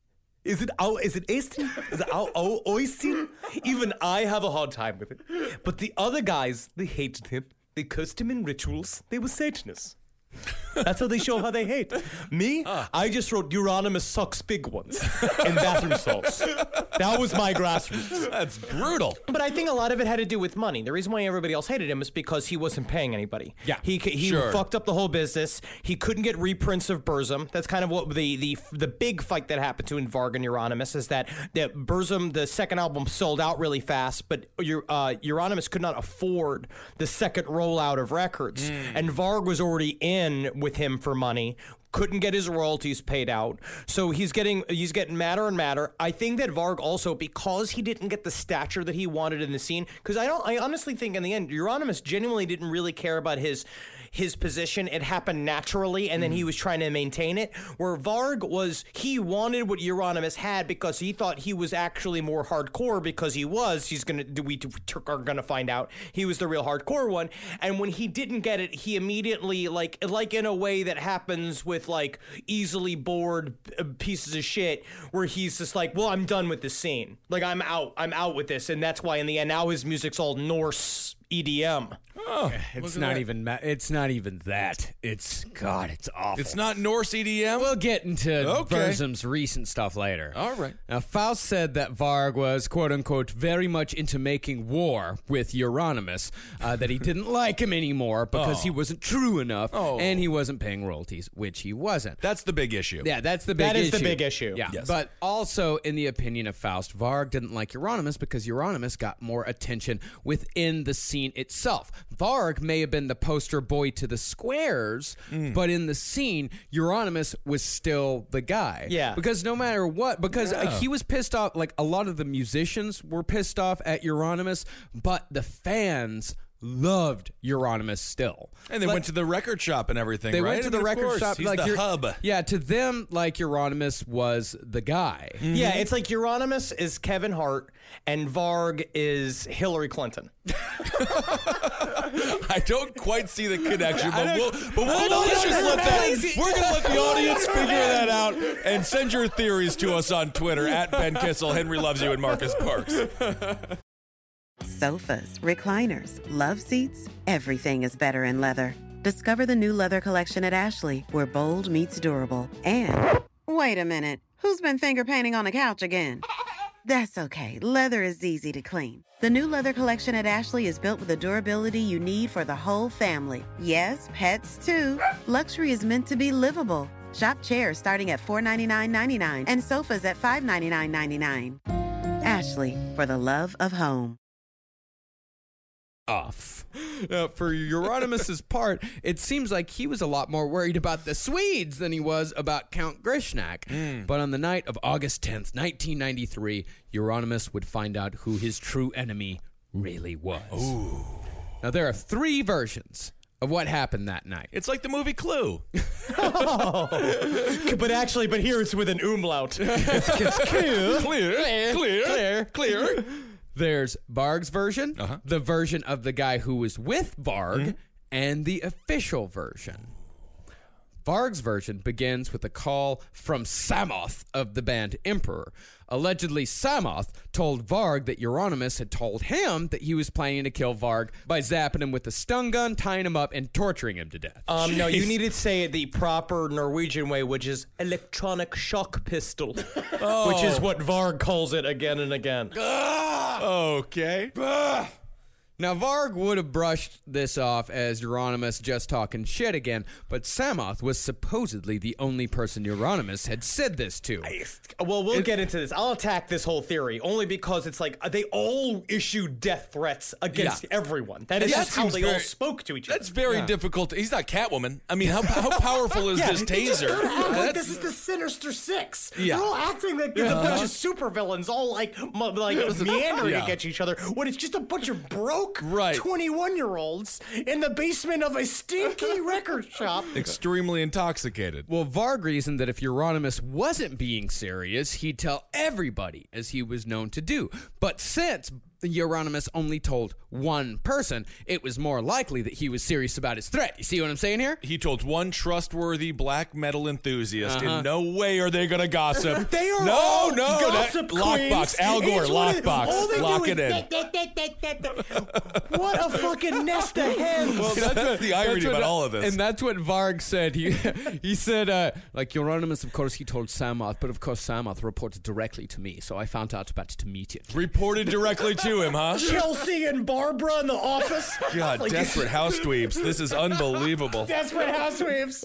Is it Au, is it Austin? Is it Au, Au, Austin? Even I have a hard time with it. But the other guys, they hated him. They cursed him in rituals. They were Satanists. That's how they show how they hate. Me, I just wrote Euronymous sucks big ones in bathroom stalls. That was my grassroots. That's brutal. But I think a lot of it had to do with money. The reason why everybody else hated him is because he wasn't paying anybody. Yeah, he he sure. fucked up the whole business. He couldn't get reprints of Burzum. That's kind of what the the the big fight that happened to in Varg and Euronymous is that that Burzum, the second album, sold out really fast, but your uh, Euronymous could not afford the second rollout of records, mm. and Varg was already in with him for money. Couldn't get his royalties paid out, so he's getting he's getting madder and madder. I think that Varg also, because he didn't get the stature that he wanted in the scene, because I don't I honestly think in the end Euronymous genuinely didn't really care about his his position. It happened naturally, and then he was trying to maintain it. Where Varg was, he wanted what Euronymous had because he thought he was actually more hardcore because he was. He's gonna we are gonna find out he was the real hardcore one. And when he didn't get it, he immediately like like in a way that happens with like easily bored pieces of shit, where he's just like, well, I'm done with this scene. Like I'm out. I'm out with this, and that's why in the end now his music's all Norse E D M. Oh, it's not that. even. It's not even that. It's God. It's awful. It's not Norse E D M. We'll get into okay. Burzum's recent stuff later. All right. Now, Faust said that Varg was "quote unquote" very much into making war with Euronymous. Uh, that he didn't like him anymore because oh. he wasn't true enough, oh. and he wasn't paying royalties, which he wasn't. That's the big issue. Yeah, that's the big That issue. is the big issue. Yeah, Yes. but also in the opinion of Faust, Varg didn't like Euronymous because Euronymous got more attention within the scene itself. Varg may have been the poster boy to the squares, mm. but in the scene, Euronymous was still the guy. Yeah. Because no matter what, because Yeah. he was pissed off, like a lot of the musicians were pissed off at Euronymous, but the fans loved Euronymous still. And they Like, went to the record shop and everything, They right? went to I the mean, of record course, shop. He's like the Eur- hub. Yeah, to them, like Euronymous was the guy. Yeah, it's like Euronymous is Kevin Hart and Varg is Hillary Clinton. I don't quite see the connection, but we'll, but we'll, I we'll don't just know. let that. We're gonna let the audience figure that out and send your theories to us on Twitter at Ben Kissel, Henry Loves You, and Marcus Parks. Sofas, recliners, love seats, everything is better in leather. Discover the new leather collection at Ashley, where bold meets durable. And, wait a minute, who's been finger painting on the couch again? That's okay, leather is easy to clean. The new leather collection at Ashley is built with the durability you need for the whole family. Yes, pets too. Luxury is meant to be livable. Shop chairs starting at four ninety-nine ninety-nine and sofas at five ninety-nine ninety-nine. Ashley, for the love of home. Off. Now, for Euronymous' part, it seems like he was a lot more worried about the Swedes than he was about Count Grishnak. Mm. But on the night of August tenth, nineteen ninety-three, Euronymous would find out who his true enemy really was. Ooh. Now, there are three versions of what happened that night. It's like the movie Clue. Oh. But actually, but here it's with an umlaut. It's, it's clear. Clear, clear, clear, clear. There's Varg's version, Uh-huh. the version of the guy who was with Varg, mm-hmm. and the official version. Varg's version begins with a call from Samoth of the band Emperor. Allegedly, Samoth told Varg that Euronymous had told him that he was planning to kill Varg by zapping him with a stun gun, tying him up, and torturing him to death. Um, no, you need to say it the proper Norwegian way, which is electronic shock pistol, Oh. which is what Varg calls it again and again. Okay. Now, Varg would have brushed this off as Euronymous just talking shit again, but Samoth was supposedly the only person Euronymous had said this to. Well, we'll get into this. I'll attack this whole theory only because it's like they all issued death threats against Yeah. everyone. That is That just how seems they very- all spoke to each other. That's very difficult. He's not Catwoman. I mean, how how powerful is this You just taser? gotta act like That's- this is the Sinister Six. Yeah. They're all acting like it's a bunch of supervillains all like mu- like meandering Yeah. against each other when it's just a bunch of broke Right. twenty-one-year-olds in the basement of a stinky record shop. Extremely intoxicated. Well, Varg reasoned that if Euronymous wasn't being serious, he'd tell everybody, as he was known to do. But since Euronymous only told one person, it was more likely that he was serious about his threat. You see what I'm saying here? He told one trustworthy black metal enthusiast. Uh-huh. In no way are they going to gossip. They are no, all no, gossip that, lockbox, Al Gore, It's what it- lockbox, all they do lock is it in. What a fucking nest of hens. Well, that's the irony That's what- about all of this. And that's what Varg said. He he said, uh, like, Euronymous, of course, he told Samoth, but of course, Samoth reported directly to me, so I found out about it immediately. Reported directly to him, huh? Chelsea and Barbara in the office. God, Like- desperate house dweebs. This is unbelievable. Desperate housewives.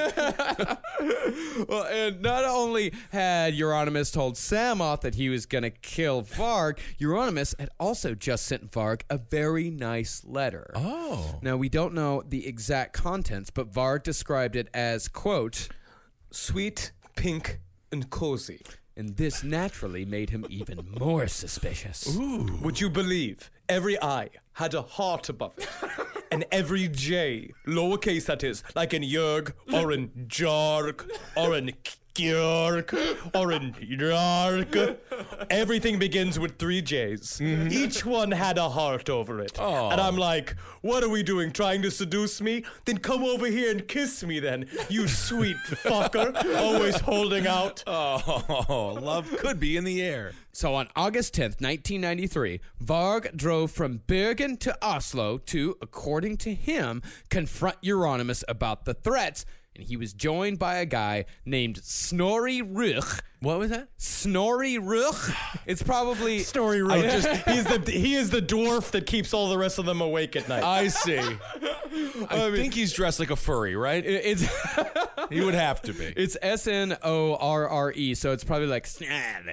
Well, and not only had Euronymous told Samoth that he was going to kill Varg, Euronymous had also just sent Varg a very nice letter. Oh. Now, we don't know the exact contents, but Varg described it as, quote, Sweet, pink, and cozy. and this naturally made him even more suspicious. Would you believe every I had a heart above it? And every J, lowercase that is, like in Jörg, or in Jark, or in Gjörg, or in Jark. Everything begins with three J's. Each one had a heart over it. And I'm like, what are we doing, trying to seduce me? Then come over here and kiss me then, you sweet fucker, always holding out. Oh, love could be in the air. So on August tenth, nineteen ninety-three, Varg drove from Bergen to Oslo to, according to him, confront Euronymous about the threats, and he was joined by a guy named Snorri Ruch. What was that? Snorri Ruch? It's probably... Story right. Just, he's the he is the dwarf that keeps all the rest of them awake at night. I see. I think he's dressed like a furry, right? It's He would have to be. it's S N O R R E, so it's probably like Snorri.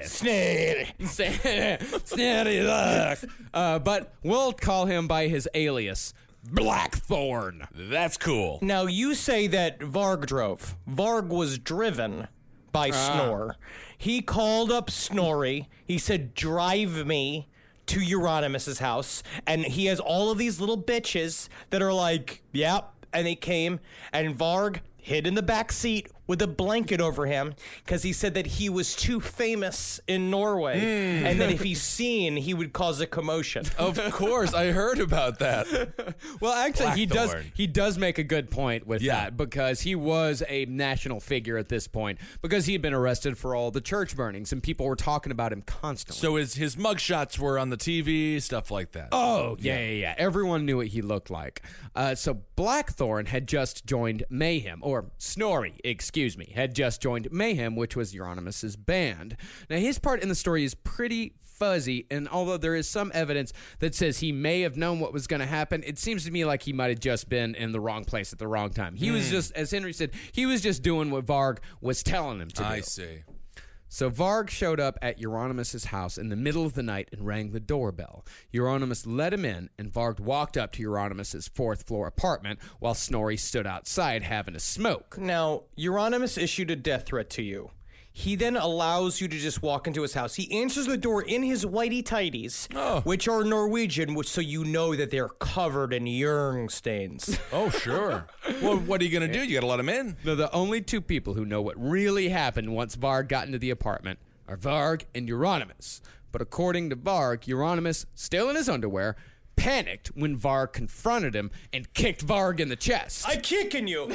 Snorri Ruch. Uh, but we'll call him by his alias, Blackthorn. That's cool. Now you say that Varg drove. Varg was driven by Snor. He called up Snorri. He said, "Drive me to Euronymous' house," and he has all of these little bitches that are like, "Yep," and they came, and Varg hid in the back seat with a blanket over him because he said that he was too famous in Norway and that if he's seen, he would cause a commotion. Of course, I heard about that. Well, actually, he does Blackthorn. he does make a good point with Yeah. that because he was a national figure at this point because he had been arrested for all the church burnings and people were talking about him constantly. So his his mugshots were on the T V, stuff like that. Oh, yeah, yeah, yeah. Everyone knew what he looked like. Uh, so Blackthorn had just joined Mayhem, or Snorri, excuse me, had just joined Mayhem, which was Euronymous' band. Now, his part in the story is pretty fuzzy, and although there is some evidence that says he may have known what was going to happen, it seems to me like he might have just been in the wrong place at the wrong time. He was just, as Henry said, he was just doing what Varg was telling him to do. I see. So Varg showed up at Euronymous' house in the middle of the night and rang the doorbell. Euronymous let him in, and Varg walked up to Euronymous' fourth floor apartment while Snorri stood outside having a smoke. Now, Euronymous issued a death threat to you. He then allows you to just walk into his house. He answers the door in his whitey tighties, which are Norwegian, which so you know that they're covered in urine stains. Oh, sure. Well, what are you going to do? You got to let him in. Now, the only two people who know what really happened once Varg got into the apartment are Varg and Euronymous. But according to Varg, Euronymous, still in his underwear, panicked when Varg confronted him and kicked Varg in the chest. I kicking you.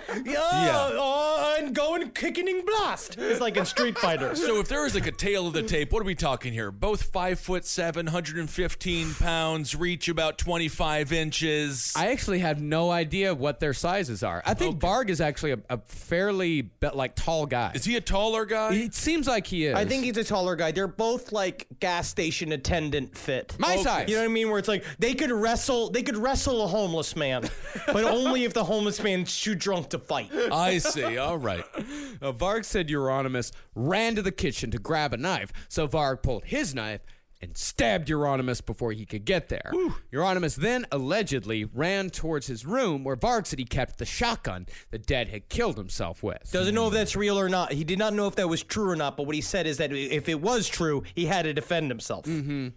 yeah. Oh, and going kicking and blast. It's like in Street Fighter. So if there is like a tail of the tape, what are we talking here? Both five foot seven, one hundred fifteen pounds, reach about twenty-five inches. I actually have no idea what their sizes are. I think Varg is actually a, a fairly be- like tall guy. Is he a taller guy? It seems like he is. I think he's a taller guy. They're both like gas station attendant fit. My size. You know what I mean? Where it's like they could wrestle, they could wrestle a homeless man, but only if the homeless man's too drunk to fight. I see. All right. Uh, Varg said Euronymous ran to the kitchen to grab a knife, so Varg pulled his knife and stabbed Euronymous before he could get there. Euronymous then allegedly ran towards his room where Varg said he kept the shotgun the dead had killed himself with. Doesn't know if that's real or not. He did not know if that was true or not, but what he said is that if it was true, he had to defend himself. Mm-hmm.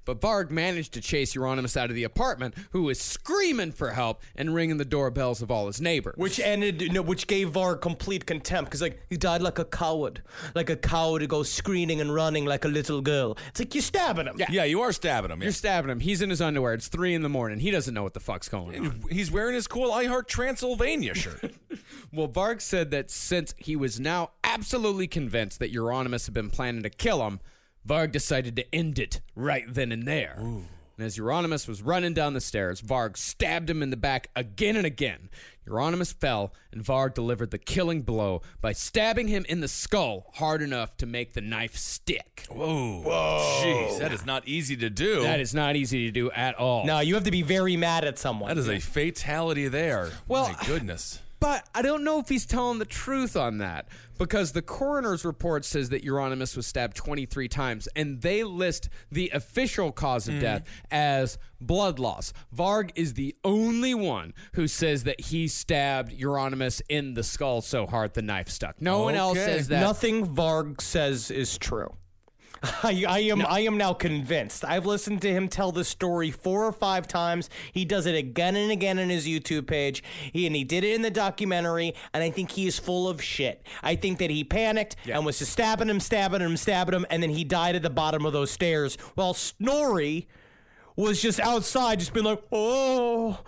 but Varg managed to chase Euronymous out of the apartment, who was screaming for help and ringing the doorbells of all his neighbors. Which ended, you know, which gave Varg complete contempt, because, like, he died like a coward. Like a coward who goes screaming and running like a little girl. It's like you're stabbing him. Yeah, yeah you are stabbing him. Yeah. You're stabbing him. He's in his underwear. It's three in the morning. He doesn't know what the fuck's going on. He's wearing his cool I Heart Transylvania shirt. Well, Varg said that since he was now absolutely convinced that Euronymous had been planning to kill him, Varg decided to end it right then and there. Ooh. And as Euronymous was running down the stairs, Varg stabbed him in the back again and again. Euronymous fell, and Varg delivered the killing blow by stabbing him in the skull hard enough to make the knife stick. Whoa. Whoa. Jeez, that is not easy to do. That is not easy to do at all. No, you have to be very mad at someone. That is a fatality there. Well, my goodness. But I don't know if he's telling the truth on that, because the coroner's report says that Euronymous was stabbed twenty-three times, and they list the official cause of mm. death as blood loss. Varg is the only one who says that he stabbed Euronymous in the skull so hard the knife stuck. No okay. one else says that. Nothing Varg says is true. I, I am no. I am now convinced. I've listened to him tell this story four or five times. He does it again and again on his YouTube page. He and he did it in the documentary, and I think he is full of shit. I think that he panicked yeah. and was just stabbing him, stabbing him, stabbing him, and then he died at the bottom of those stairs while Snorri was just outside, just being like, oh,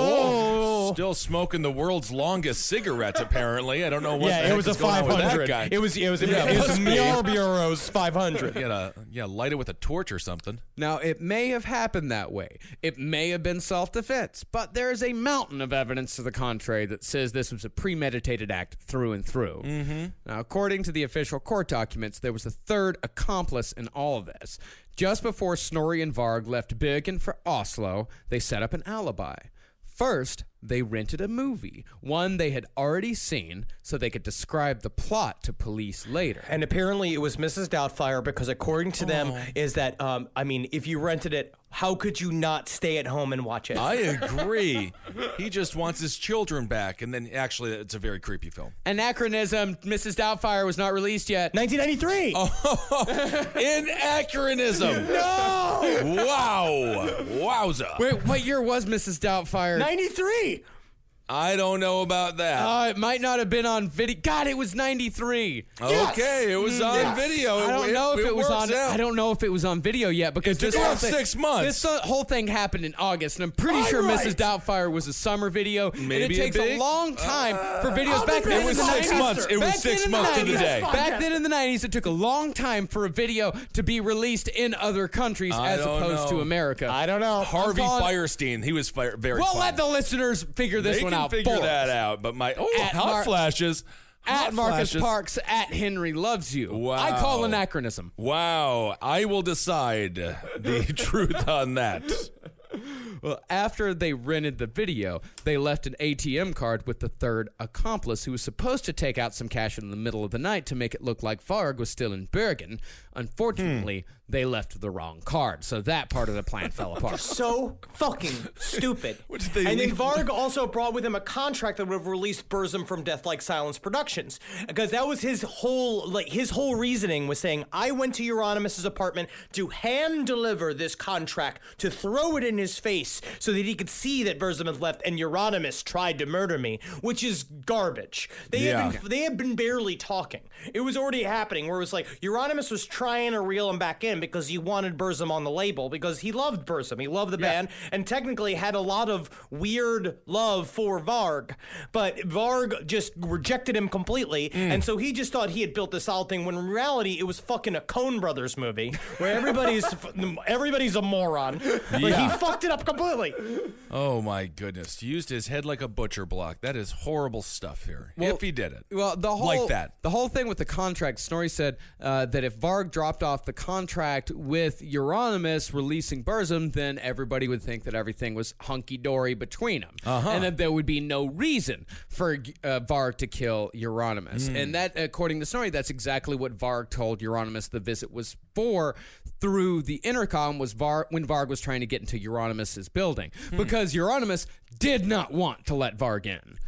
oh. Still smoking the world's longest cigarette, apparently. I don't know what yeah, the heck it was is a going on with that guy. It was, it was, yeah, it was a Marlboro's five hundred. You gotta, yeah, light it with a torch or something. Now, it may have happened that way. It may have been self-defense, but there is a mountain of evidence to the contrary that says this was a premeditated act through and through. Mm-hmm. Now, according to the official court documents, there was a third accomplice in all of this. Just before Snorri and Varg left Bergen for Oslo, they set up an alibi. First, they rented a movie, one they had already seen, so they could describe the plot to police later. And apparently it was Missus Doubtfire, because according to them, oh. is that, um, I mean, if you rented it, how could you not stay at home and watch it? I agree. He just wants his children back, and then actually it's a very creepy film. Anachronism, Missus Doubtfire was not released yet. nineteen ninety-three! Oh, anachronism! No! Wow. Wowza. Wait, what year was Missus Doubtfire? ninety-three! I don't know about that. Uh, it might not have been on video. God, it was ninety-three. Yes. Okay, it was on yes. video. I don't it, know if it, it was on. Out. I don't know if it was on video yet, because it took this whole about thing, six months. This whole thing happened in August, and I'm pretty All sure right. Missus Doubtfire was a summer video. Maybe and it takes a, big, a long time uh, for videos. Back then, it was six months. It was six months to the day. Back then in the nineties, it took a long time for a video to be released in other countries I as opposed know. to America. I don't know. Harvey calling, Firestein, he was fire, very. We'll funny. let the listeners figure this they one can out. Figure for that us. out. But my oh, At hot Mar- flashes. Hot At Marcus flashes. Parks, at Henry Loves You. Wow. I call anachronism. Wow. I will decide the truth on that. Well, after they rented the video, they left an A T M card with the third accomplice, who was supposed to take out some cash in the middle of the night to make it look like Varg was still in Bergen. Unfortunately, hmm. they left the wrong card, so that part of the plan fell apart. So fucking stupid. What did they and leave? then Varg also brought with him a contract that would have released Burzum from Death Like Silence Productions, because that was his whole like his whole reasoning was saying, I went to Euronymous' apartment to hand deliver this contract, to throw it in his face so that he could see that Burzum had left, and Euronymous tried to murder me, which is garbage. They Yeah. had been, they had been barely talking. It was already happening where it was like Euronymous was trying to reel him back in because he wanted Burzum on the label, because he loved Burzum. He loved the Yeah. band and technically had a lot of weird love for Varg. But Varg just rejected him completely. And so he just thought he had built this solid thing, when in reality it was fucking a Coen Brothers movie where everybody's everybody's a moron. Like, Yeah. he fucked it up completely. Oh my goodness. Used his head like a butcher block. That is horrible stuff here. Well- if he did it. Well, the whole Like that. the whole thing with the contract, Snorri said uh, that if Varg dropped off the contract with Euronymous releasing Burzum, then everybody would think that everything was hunky-dory between them. Uh-huh. And that there would be no reason for uh, Varg to kill Euronymous. Hmm. And that, according to Snorri, that's exactly what Varg told Euronymous the visit was for through the intercom, was Var- when Varg was trying to get into Euronymous' building. Hmm. Because Euronymous did not want to let Varg in.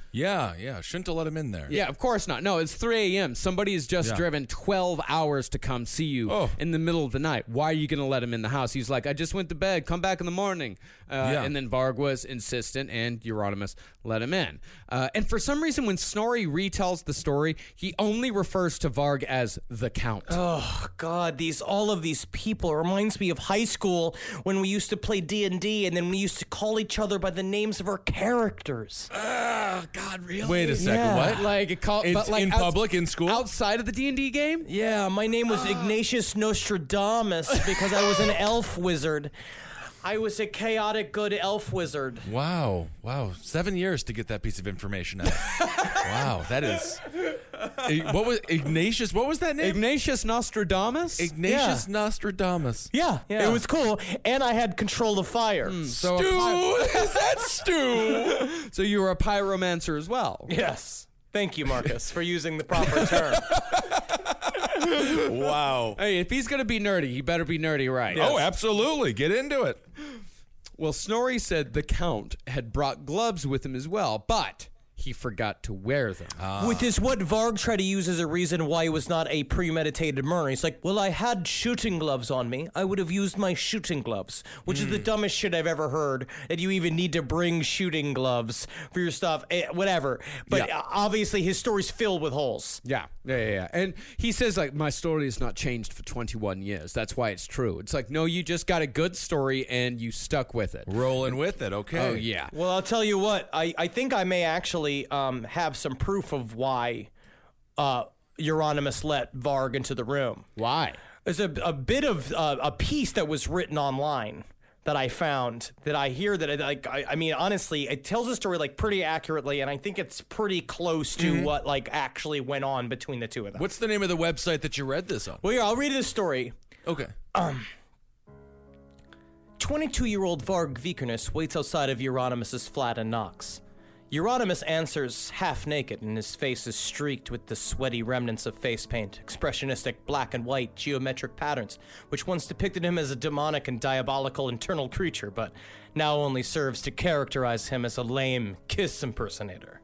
Yeah, yeah. Shouldn't have let him in there. Yeah, of course not. No, it's three a.m. Somebody has just Yeah. driven twelve hours to come see you Oh. in the middle of the night. Why are you going to let him in the house? He's like, I just went to bed. Come back in the morning. Uh, Yeah. And then Varg was insistent, and Euronymous let him in. Uh, and for some reason, when Snorri retells the story, he only refers to Varg as the Count. Oh God, these all of these people reminds me of high school when we used to play D and D, and then we used to call each other by the names of our characters. Oh, God, really? Wait a second. Yeah. What? Like, it call, It's but like in outs- public, in school? outside of the D and D game? Yeah, my name was Ignatius Nostradamus because I was an elf wizard. I was a chaotic good elf wizard. Wow. Wow. Seven years to get that piece of information out. Wow. That is. Eh, What was Ignatius? What was that name? Ignatius Nostradamus? Ignatius Nostradamus. Yeah, Yeah. it was cool, and I had control of fire. So, a Stu? py- Is that Stu? so you were a pyromancer as well. Yes. Thank you, Marcus, for using the proper term. Wow. Hey, if he's going to be nerdy, he better be nerdy right. Oh, absolutely. Get into it. Well, Snorri said the Count had brought gloves with him as well, but he forgot to wear them. Which is what Varg tried to use as a reason why it was not a premeditated murder. He's like, well, I had shooting gloves on me. I would have used my shooting gloves, which is the dumbest shit I've ever heard, that you even need to bring shooting gloves for your stuff, eh, whatever. But Yeah. uh, obviously his story's filled with holes. Yeah, yeah, yeah, yeah. And he says, like, my story has not changed for twenty-one years. That's why it's true. It's like, no, you just got a good story and you stuck with it. Rolling with it. Okay. Oh, yeah. Well, I'll tell you what, I, I think I may actually um, have some proof of why uh, Euronymous let Varg into the room. Why? There's a, a bit of uh, a piece that was written online that I found that I hear that, like, I, I mean, honestly, it tells the story, like, pretty accurately, and I think it's pretty close to what, like, actually went on between the two of them. What's the name of the website that you read this on? Well, yeah, I'll read you the story. Okay. twenty-two-year-old Varg Vikernes waits outside of Euronymous' flat and knocks. Euronymous answers half naked, and his face is streaked with the sweaty remnants of face paint, expressionistic black and white geometric patterns, which once depicted him as a demonic and diabolical internal creature, but now only serves to characterize him as a lame Kiss impersonator.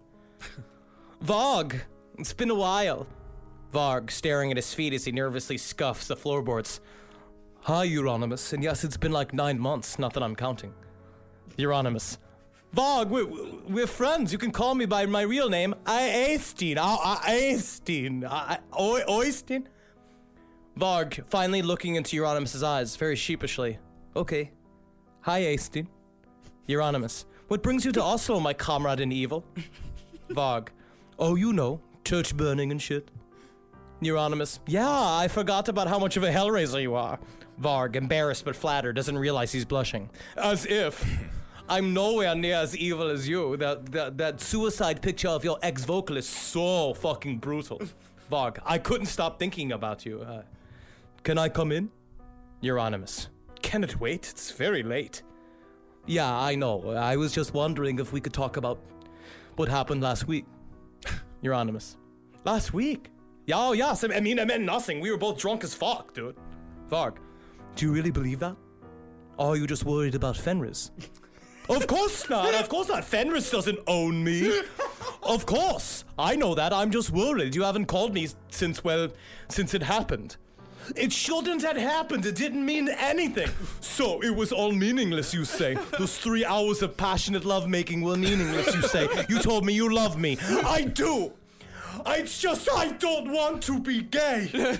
Varg, it's been a while. Varg, staring at his feet as he nervously scuffs the floorboards. Hi, Euronymous, and yes, it's been like nine months, not that I'm counting. Euronymous. Varg, we're, we're friends. You can call me by my real name. I Eystein. I Eystein. I Oystein. Varg, finally looking into Euronymous' eyes, very sheepishly. Okay. Hi, Eystein. Euronymous. What brings you to Oslo, my comrade in evil? Varg. Oh, you know, church burning and shit. Euronymous. Yeah, I forgot about how much of a hellraiser you are. Varg, embarrassed but flattered, doesn't realize he's blushing. As if. I'm nowhere near as evil as you. That that, that suicide picture of your ex-vocal is so fucking brutal. Varg, I couldn't stop thinking about you. Uh, can I come in? Euronymous. Can it wait? It's very late. Yeah, I know. I was just wondering if we could talk about what happened last week. Euronymous. Last week? Yeah, oh, yes. I mean, I meant nothing. We were both drunk as fuck, dude. Varg. Do you really believe that? Or are you just worried about Fenris? Of course not. Of course not. Fenris doesn't own me. Of course. I know that. I'm just worried. You haven't called me since, well, since it happened. It shouldn't have happened. It didn't mean anything. So it was all meaningless, you say. Those three hours of passionate lovemaking were meaningless, you say. You told me you love me. I do. It's just I don't want to be gay.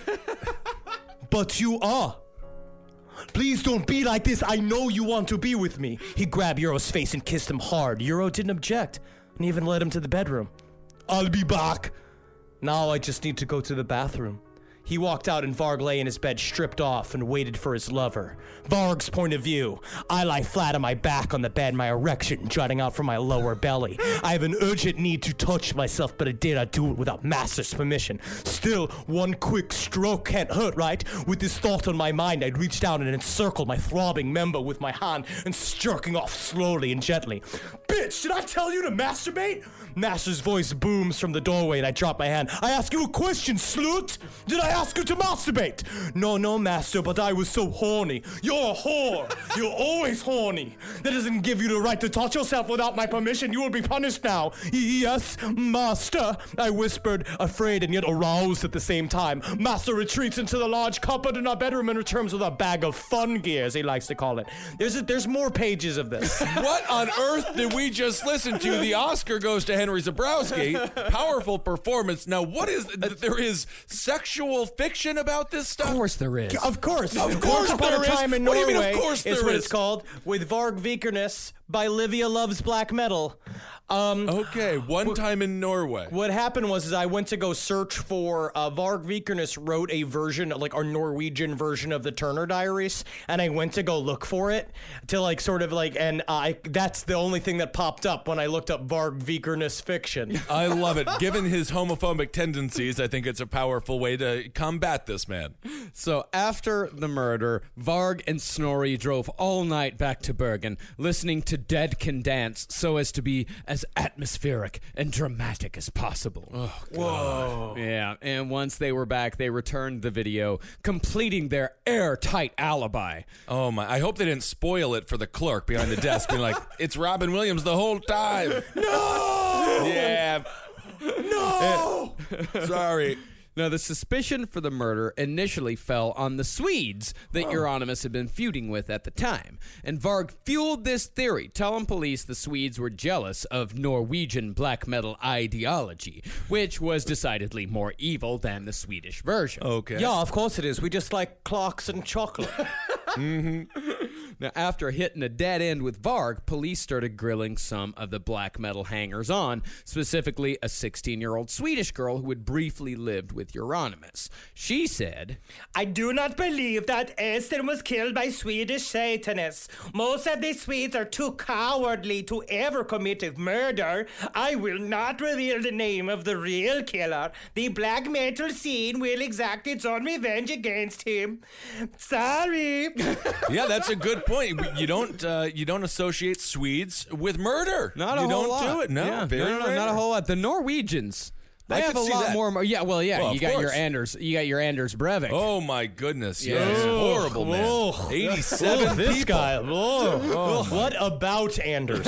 But you are. Please don't be like this. I know you want to be with me. He grabbed Euro's face and kissed him hard. Euro didn't object and even led him to the bedroom. I'll be back. Now I just need to go to the bathroom. He walked out and Varg lay in his bed stripped off and waited for his lover. Varg's point of view. I lie flat on my back on the bed, my erection jutting out from my lower belly. I have an urgent need to touch myself, but I dare not do it without master's permission. Still, one quick stroke can't hurt, right? With this thought on my mind, I'd reach down and encircle my throbbing member with my hand and jerking off slowly and gently. Bitch, did I tell you to masturbate? Master's voice booms from the doorway and I drop my hand. I ask you a question, slut! Did I ask you to masturbate. No, no, master, but I was so horny. You're a whore. You're always horny. That doesn't give you the right to touch yourself without my permission. You will be punished now. Yes, master, I whispered, afraid and yet aroused at the same time. Master retreats into the large cupboard in our bedroom and returns with a bag of fun gear, as he likes to call it. There's a, there's more pages of this. What on earth did we just listen to? The Oscar goes to Henry Zebrowski. Powerful performance. Now, what is there is sexual fiction about this stuff? Of course there is. Of course. Of course Once upon there a is. time in What do you Norway mean, of course is there what is? it's called, with Varg Vikernes by Livia Loves Black Metal. Um, Okay, one time in Norway. What happened was is I went to go search for uh, Varg Vikernes wrote a version, like our Norwegian version of the Turner Diaries, and I went to go look for it to like sort of like, and I that's the only thing that popped up when I looked up Varg Vikernes fiction. I love it. Given his homophobic tendencies, I think it's a powerful way to combat this man. So after the murder, Varg and Snorri drove all night back to Bergen, listening to Dead Can Dance so as to be as atmospheric and dramatic as possible. Oh, Whoa. Yeah, and once they were back, they returned the video, completing their airtight alibi. Oh my, I hope they didn't spoil it for the clerk behind the desk being like, it's Robin Williams the whole time. No! Yeah. No! Sorry. Now, the suspicion for the murder initially fell on the Swedes that Euronymous had been feuding with at the time. And Varg fueled this theory, telling police the Swedes were jealous of Norwegian black metal ideology, which was decidedly more evil than the Swedish version. Okay. Yeah, of course it is. We just like clocks and chocolate. Now, after hitting a dead end with Varg, police started grilling some of the black metal hangers-on, specifically a sixteen-year-old Swedish girl who had briefly lived with Euronymous. She said, I do not believe that Esther was killed by Swedish Satanists. Most of the Swedes are too cowardly to ever commit a murder. I will not reveal the name of the real killer. The black metal scene will exact its own revenge against him. Sorry. Yeah, that's a good point. You don't uh, you don't associate Swedes with murder. Not a you whole don't lot. do it. No, Yeah, very no, no, rare. not a whole lot. The Norwegians, they I have could a see lot that. more. Yeah, well, yeah, Well, you of got your course. Anders, you got your Anders Breivik. Oh my goodness! Yeah. Yes, Ugh, horrible man. ugh. Eighty-seven Oh, this people. guy. Oh. What about Anders?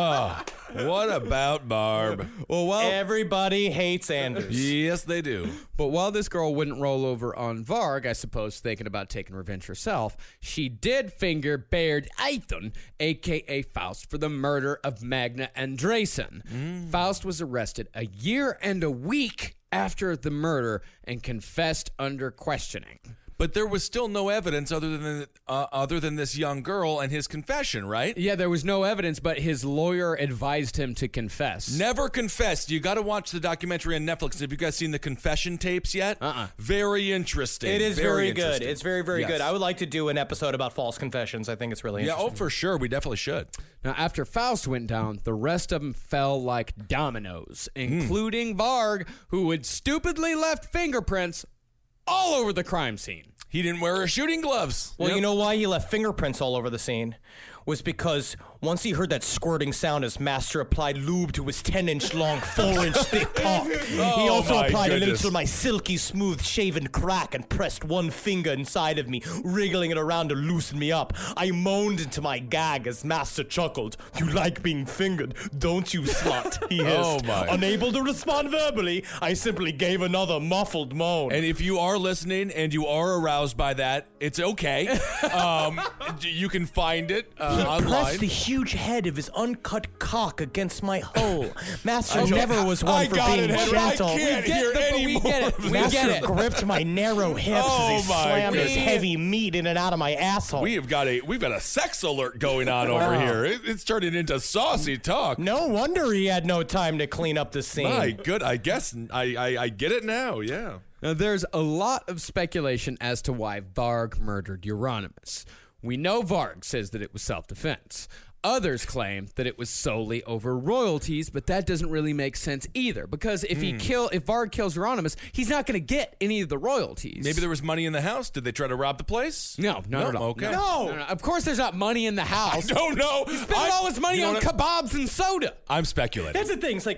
What about Barb? Well, well, Everybody hates Anders. Yes, they do. but while this girl wouldn't roll over on Varg, I suppose thinking about taking revenge herself, she did finger Baird Eithun, a k a. Faust, for the murder of Magna Andresen. Faust was arrested a year and a week after the murder and confessed under questioning. But there was still no evidence other than uh, other than this young girl and his confession, right? Yeah, there was no evidence, but his lawyer advised him to confess. Never confessed. You got to watch the documentary on Netflix. Have you guys seen the confession tapes yet? Uh-uh. Very interesting. It is very, good. interesting. It's very, very Yes. good. I would like to do an episode about false confessions. I think it's really Yeah, interesting. oh, for sure. We definitely should. Now, after Faust went down, the rest of them fell like dominoes, including Varg, who had stupidly left fingerprints all over the crime scene. He didn't wear his shooting gloves. Well, you know why he left fingerprints all over the scene? Was because once he heard that squirting sound as Master applied lube to his ten-inch long, four-inch thick cock, he Oh, also my applied a little goodness. to my silky smooth shaven crack and pressed one finger inside of me, wriggling it around to loosen me up. I moaned into my gag as Master chuckled. You like being fingered, don't you, slut? He hissed. Oh, my. Unable to respond verbally, I simply gave another muffled moan. And if you are listening and you are aroused by that, it's okay. Um, you can find it uh, He online. pressed the huge head of his uncut cock against my hole. Master Okay, never was one I for got being it, Henry. I gentle. can't We get hear the- any we more get it. of We this. Master get it. gripped my narrow hips Oh, as he my slammed his goodness. heavy meat in and out of my asshole. We have got a we've got a sex alert going on over Wow. here. It, it's turning into saucy talk. No wonder he had no time to clean up the scene. My good, I guess I, I I get it now. Yeah. Now, there's a lot of speculation as to why Varg murdered Euronymous. We know Varg says that it was self-defense. Others claim that it was solely over royalties, but that doesn't really make sense either. Because if he kill, if Varg kills Euronymous, he's not going to get any of the royalties. Maybe there was money in the house. Did they try to rob the place? no, not No? at all. Okay. No. No, no. Of course, there's not money in the house. Don't know. Spending all his money you know on what? kebabs and soda. I'm speculating. That's the thing. It's like,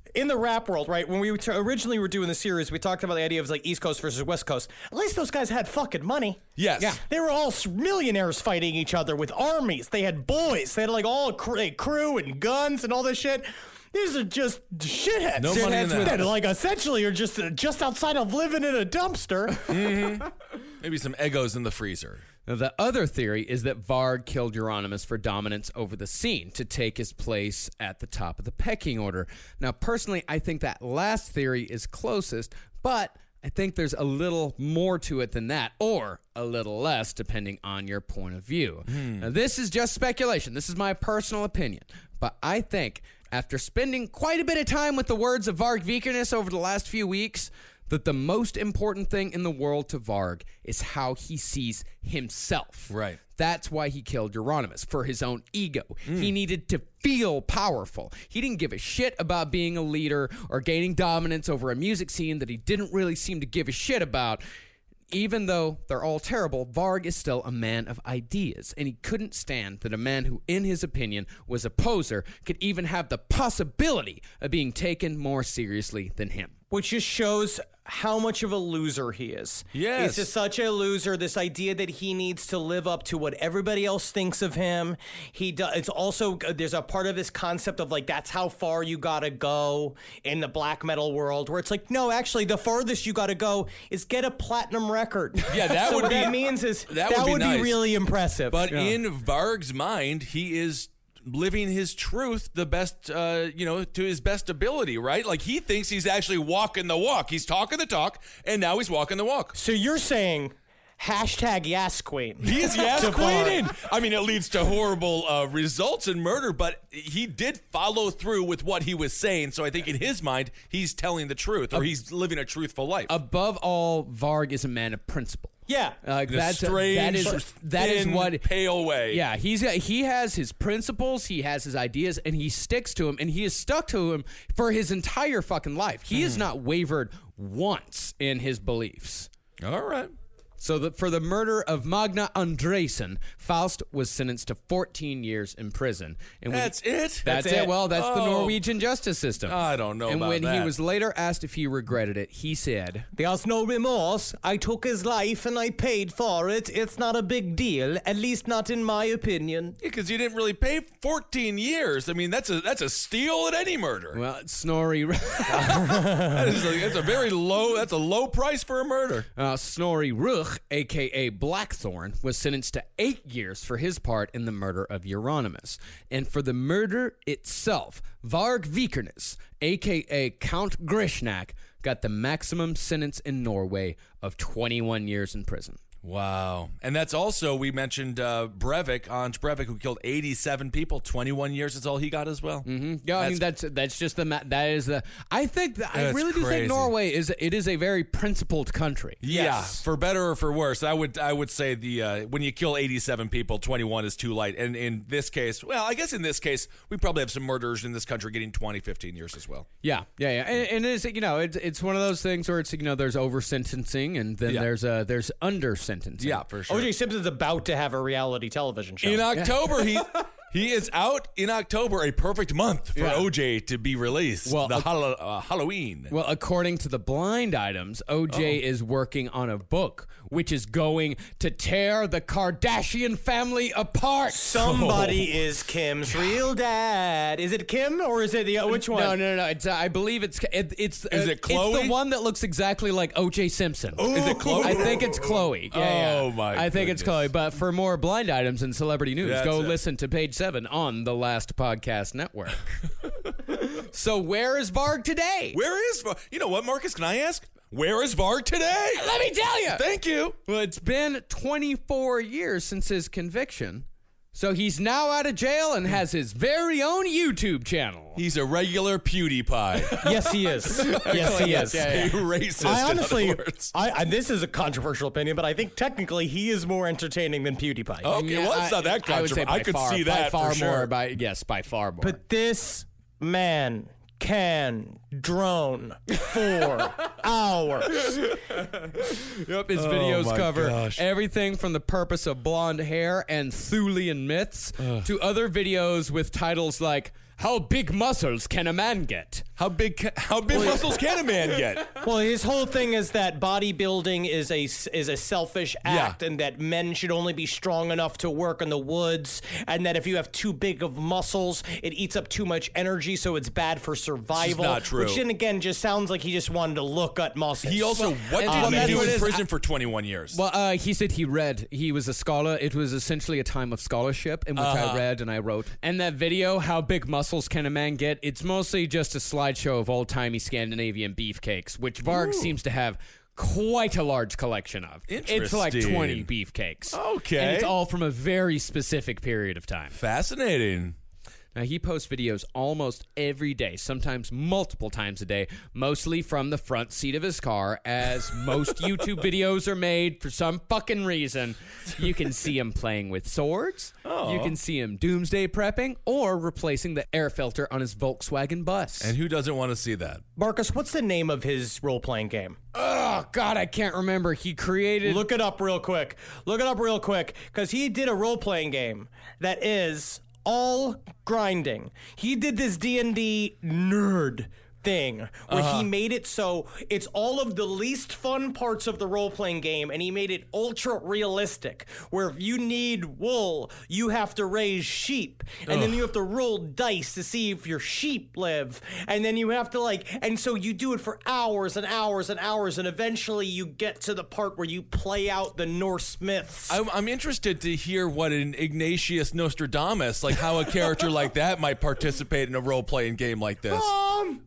in the rap world, right? When we t- originally were doing the series, we talked about the idea of like East Coast versus West Coast. At least those guys had fucking money. Yes. Yeah. They were all s- millionaires fighting each other with armies. They had boys. They had like all cr- crew and guns and all this shit. These are just shitheads. No money in that. that like essentially are just uh, just outside of living in a dumpster. Mm-hmm. Maybe some Eggos in the freezer. Now, the other theory is that Varg killed Euronymous for dominance over the scene to take his place at the top of the pecking order. Now, personally, I think that last theory is closest, but I think there's a little more to it than that, or a little less, depending on your point of view. Hmm. Now, this is just speculation. This is my personal opinion. But I think, after spending quite a bit of time with the words of Varg Vikernes over the last few weeks, that the most important thing in the world to Varg is how he sees himself. Right. That's why he killed Euronymous, for his own ego. Mm. He needed to feel powerful. He didn't give a shit about being a leader or gaining dominance over a music scene that he didn't really seem to give a shit about. Even though they're all terrible, Varg is still a man of ideas, and he couldn't stand that a man who, in his opinion, was a poser could even have the possibility of being taken more seriously than him. Which just shows how much of a loser he is. Yes. He's just such a loser. This idea that he needs to live up to what everybody else thinks of him. He does. It's also, there's a part of this concept of like, that's how far you gotta go in the black metal world, where it's like, no, actually, the farthest you gotta go is get a platinum record. Yeah, that so would what be. that means is that, that would, be, would nice. be really impressive. But Yeah. in Varg's mind, he is living his truth the best, uh, you know, to his best ability, right? Like, he thinks he's actually walking the walk. He's talking the talk, and now he's walking the walk. So you're saying hashtag Yas Queen. He is Yas Queening. I mean, it leads to horrible uh, results in murder, but he did follow through with what he was saying. So I think in his mind, he's telling the truth, or he's living a truthful life. Above all, Varg is a man of principle. Yeah. Like In a that's strange, that is that is thin, what pale way. Yeah, he's he has his principles, he has his ideas, and he sticks to them, and he has stuck to him for his entire fucking life. He has not wavered once in his beliefs. All right. So the, for the murder of Magna Andresen, Faust was sentenced to fourteen years in prison. And when, That's it? That's, That's it. it? Well, that's the Oh. Norwegian justice system. I don't know And about when he that. was later asked if he regretted it, he said, There's no remorse. I took his life and I paid for it. It's not a big deal, at least not in my opinion. Yeah, because you didn't really pay fourteen years. I mean, that's a that's a steal at any murder. well, Snorri... that is a, that's a very low. That's a low price for a murder. Uh, Snorri Ruch, a k a. Blackthorn, was sentenced to eight years for his part in the murder of Euronymous. And for the murder itself, Varg Vikernes, a k a. Count Grishnak, got the maximum sentence in Norway of twenty-one years in prison. Wow. And that's also, we mentioned uh, Breivik, Hans Breivik, who killed eighty-seven people. twenty-one years is all he got as well. Mm-hmm. Yeah, I mean that's that's just the ma- that is the. I think that I That's really do crazy. think Norway is it is a very principled country. Yeah, Yes. for better or for worse, I would I would say the uh, when you kill eighty-seven people, twenty-one is too light. And in this case, well, I guess in this case, we probably have some murderers in this country getting twenty, fifteen years as well. Yeah, yeah, yeah, and, and it's you know it's it's one of those things where it's you know there's over sentencing and then Yeah. there's uh there's under sentencing. Yeah, for sure. O J Simpson's about to have a reality television show. In October, he he is out in October, a perfect month for Yeah. O J to be released. Well, the uh, Hall- uh, Halloween. Well, according to the blind items, O J is working on a book which is going to tear the Kardashian family apart. Somebody is Kim's real dad. Is it Kim or is it the which one? No, no, no. It's, uh, I believe it's it, it's Is uh, it Chloe? It's the one that looks exactly like O J Simpson. Is it Chloe? I think it's Chloe. Yeah, Oh, yeah. my I think it's goodness. Chloe. But for more blind items and celebrity news, That's go it. listen to page seven on the Last Podcast Network. So where is Varg today? Where is Varg? You know what, Marcus? Can I ask? Where is Varg today? Let me tell you. Thank you. Well, it's been twenty-four years since his conviction. So he's now out of jail and has his very own YouTube channel. He's a regular PewDiePie. Yes, he is. Yes, he is. A racist. I in honestly, other words. I, I this is a controversial opinion, but I think technically he is more entertaining than PewDiePie. Okay, well, it's not that I, I would say controversial. by I could far, see by that far for more. sure. By yes, by far more. But this man can drone for hours. Yep, his videos my cover gosh. everything from the purpose of blonde hair and Thulian myths to other videos with titles like how big muscles can a man get? How big ca- how big muscles can a man get? Well, his whole thing is that bodybuilding is a is a selfish act, Yeah. and that men should only be strong enough to work in the woods, and that if you have too big of muscles, it eats up too much energy, so it's bad for survival. not true. Which then again just sounds like he just wanted to look at muscles. He also what and- did well, he that's do what in it is. prison for twenty-one years? Well, uh, he said he read. He was a scholar. It was essentially a time of scholarship in which Uh-huh. I read and I wrote. And that video, How Big Muscles Can a Man Get? It's mostly just a slideshow of old-timey Scandinavian beefcakes, which Varg seems to have quite a large collection of. It's like Interesting. twenty beefcakes. Okay. And it's all from a very specific period of time. Fascinating. Now, he posts videos almost every day, sometimes multiple times a day, mostly from the front seat of his car, as most YouTube videos are made for some fucking reason. You can see him playing with swords, Oh. you can see him doomsday prepping, or replacing the air filter on his Volkswagen bus. And who doesn't want to see that? Marcus, what's the name of his role-playing game? oh, God, I can't remember. He created... Look it up real quick. Look it up real quick, because he did a role-playing game that is all grinding. He did this D and D nerd thing where he made it so it's all of the least fun parts of the role-playing game, and he made it ultra realistic, where if you need wool, you have to raise sheep, and then you have to roll dice to see if your sheep live, and then you have to like and so you do it for hours and hours and hours, and eventually you get to the part where you play out the Norse myths. I'm, I'm interested to hear what an Ignatius Nostradamus, like how a character like that might participate in a role-playing game like this. Um,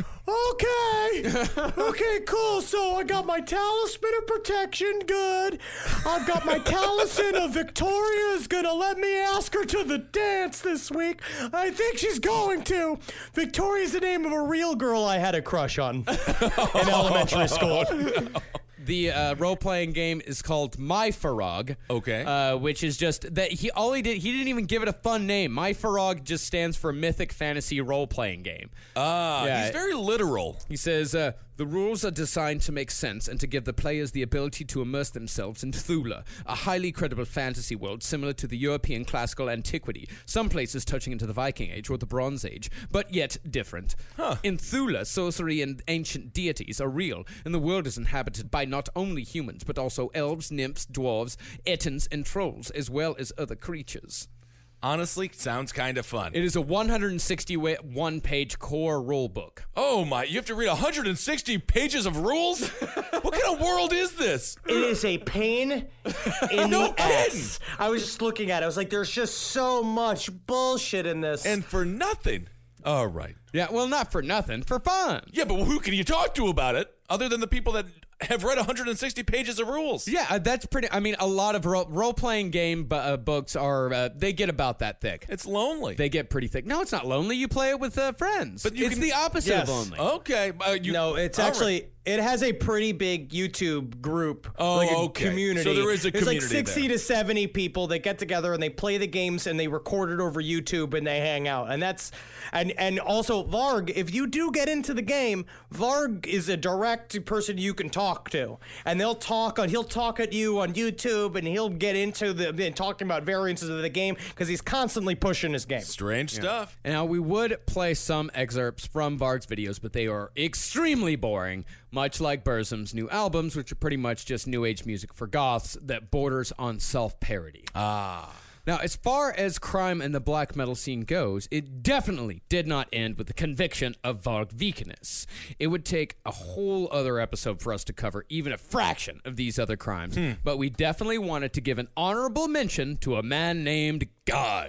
okay. Okay, cool. So I got my talisman of protection, good. I've got my talisman of Victoria is gonna let me ask her to the dance this week. I think she's going to. Victoria's the name of a real girl I had a crush on in elementary school. The uh, role-playing game is called My Farog. Okay. Uh, which is just that he all he did he didn't even give it a fun name. My Farog just stands for Mythic Fantasy Role-Playing Game. Ah, Yeah. he's very literal. He says, uh, the rules are designed to make sense and to give the players the ability to immerse themselves in Thula, a highly credible fantasy world similar to the European classical antiquity, some places touching into the Viking Age or the Bronze Age, but yet different. In Thula, sorcery and ancient deities are real, and the world is inhabited by not only humans, but also elves, nymphs, dwarves, ettins, and trolls, as well as other creatures. Honestly, sounds kind of fun. It is a one hundred sixty-one page core rule book. Oh my, you have to read one hundred sixty pages of rules? What kind of world is this? It is a pain in No the kidding. ass. I was just looking at it. I was like, there's just so much bullshit in this. And for nothing. All right. Yeah, well, not for nothing, for fun. Yeah, but who can you talk to about it other than the people that have read one hundred sixty pages of rules? Yeah, uh, that's pretty. I mean, a lot of ro- role-playing game bu- uh, books are uh, they get about that thick. It's lonely. They get pretty thick. No, it's not lonely. You play it with uh, friends. But you it's can- the opposite Yes. of lonely. Okay. Uh, you, no, it's all right. actually it has a pretty big YouTube group, Oh, like a okay. community. So there is a There's like community sixty there. to seventy people that get together and they play the games and they record it over YouTube and they hang out. And that's and and also Varg, if you do get into the game, Varg is a direct person you can talk to, and they'll talk on he'll talk at you on YouTube, and he'll get into the and talking about variances of the game because he's constantly pushing his game. Strange stuff. Now, we would play some excerpts from Varg's videos, but they are extremely boring, much like Burzum's new albums, which are pretty much just new age music for goths that borders on self-parody. Ah. Now, as far as crime in the black metal scene goes, it definitely did not end with the conviction of Varg Vikernes. It would take a whole other episode for us to cover even a fraction of these other crimes, but we definitely wanted to give an honorable mention to a man named Gal.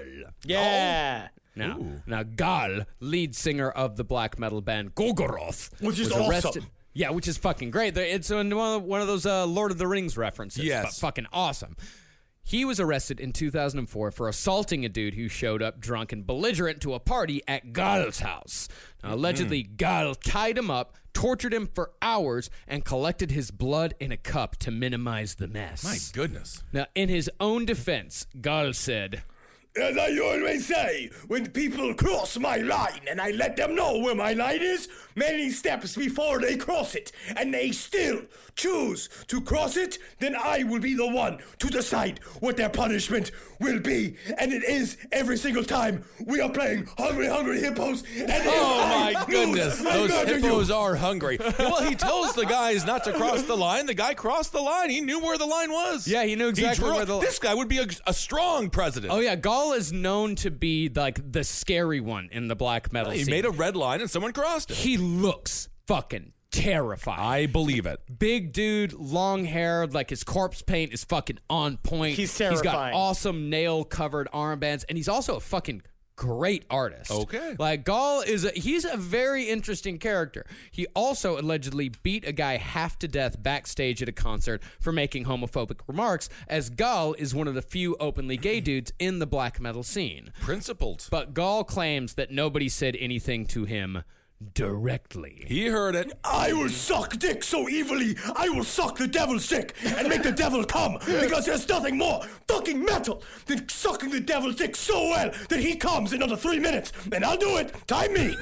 Yeah. Now, now Gal, lead singer of the black metal band Golgoroth, Which is was awesome. arrested. Yeah, which is fucking great. It's one of one of those uh, Lord of the Rings references. Yes. But fucking awesome. He was arrested in two thousand four for assaulting a dude who showed up drunk and belligerent to a party at Gal's house. Now, allegedly, Gal tied him up, tortured him for hours, and collected his blood in a cup to minimize the mess. My goodness. Now, in his own defense, Gal said, As I always say, when people cross my line and I let them know where my line is, many steps before they cross it, and they still choose to cross it, then I will be the one to decide what their punishment will be. And it is every single time we are playing Hungry Hungry Hippos. And Oh if my I goodness, lose, I those murder hippos you. are hungry. Well, he tells the guys not to cross the line. The guy crossed the line. He knew where the line was. Yeah, he knew exactly drew- where the- This guy would be a, a strong president. Oh yeah, Gaul is known to be like the scary one in the black metal He scene. made a red line and someone crossed it. He looks fucking terrifying. I believe it. Big dude, long hair, like his corpse paint is fucking on point. He's He's got terrifying. awesome nail covered armbands, and he's also a fucking great artist. Okay. Like Gaul is a he's a very interesting character. He also allegedly beat a guy half to death backstage at a concert for making homophobic remarks, as Gaul is one of the few openly gay dudes in the black metal scene. Principled. But Gaul claims that nobody said anything to him directly. He heard it. I will suck dick so evilly, I will suck the devil's dick and make the devil come, because there's nothing more fucking metal than sucking the devil's dick so well that he comes in under three minutes. And I'll do it. Time me.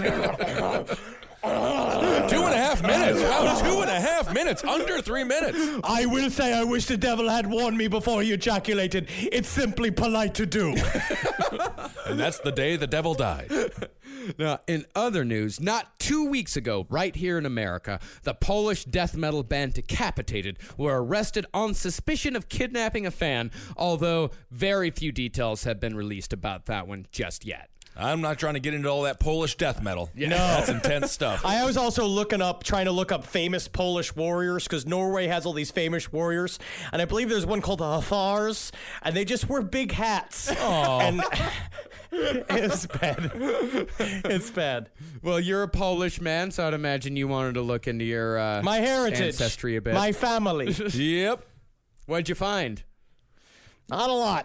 Two and a half minutes. Wow, two and a half minutes. Under three minutes. I will say I wish the devil had warned me before he ejaculated. It's simply polite to do. And that's the day the devil died. Now, in other news, not two weeks ago, right here in America, the Polish death metal band Decapitated were arrested on suspicion of kidnapping a fan, although very few details have been released about that one just yet. I'm not trying to get into all that Polish death metal. No. That's intense stuff. I was also looking up, trying to look up famous Polish warriors, because Norway has all these famous warriors, and I believe there's one called the Hathars, and they just wear big hats. And it's bad. It's bad. Well, you're a Polish man, so I'd imagine you wanted to look into your uh, My heritage, ancestry a bit. my family. Yep. What'd you find? Not a lot.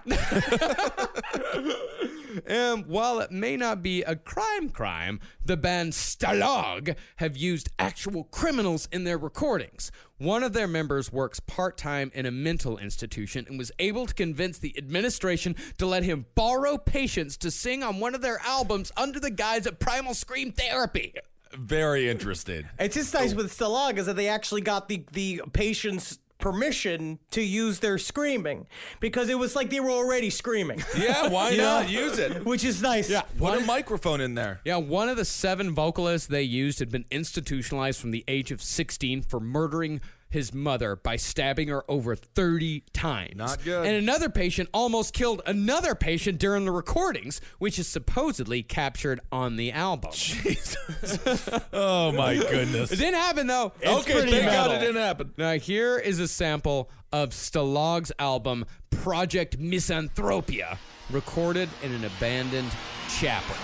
And while it may not be a crime crime, the band Stalag have used actual criminals in their recordings. One of their members works part-time in a mental institution and was able to convince the administration to let him borrow patients to sing on one of their albums under the guise of Primal Scream therapy. Very interested. It's just nice with Stalag is that they actually got the, the patient's permission to use their screaming, because it was like they were already screaming. Yeah, why You not know? use it? Which is nice. Yeah. Put a microphone in there. Yeah, one of the seven vocalists they used had been institutionalized from the age of sixteen for murdering his mother by stabbing her over thirty times. Not good. And another patient almost killed another patient during the recordings, which is supposedly captured on the album. Jesus. Oh, my goodness. It didn't happen, though. Okay, pretty thank metal. God it didn't happen. Now, here is a sample of Stalag's album, Project Misanthropia, recorded in an abandoned chapel.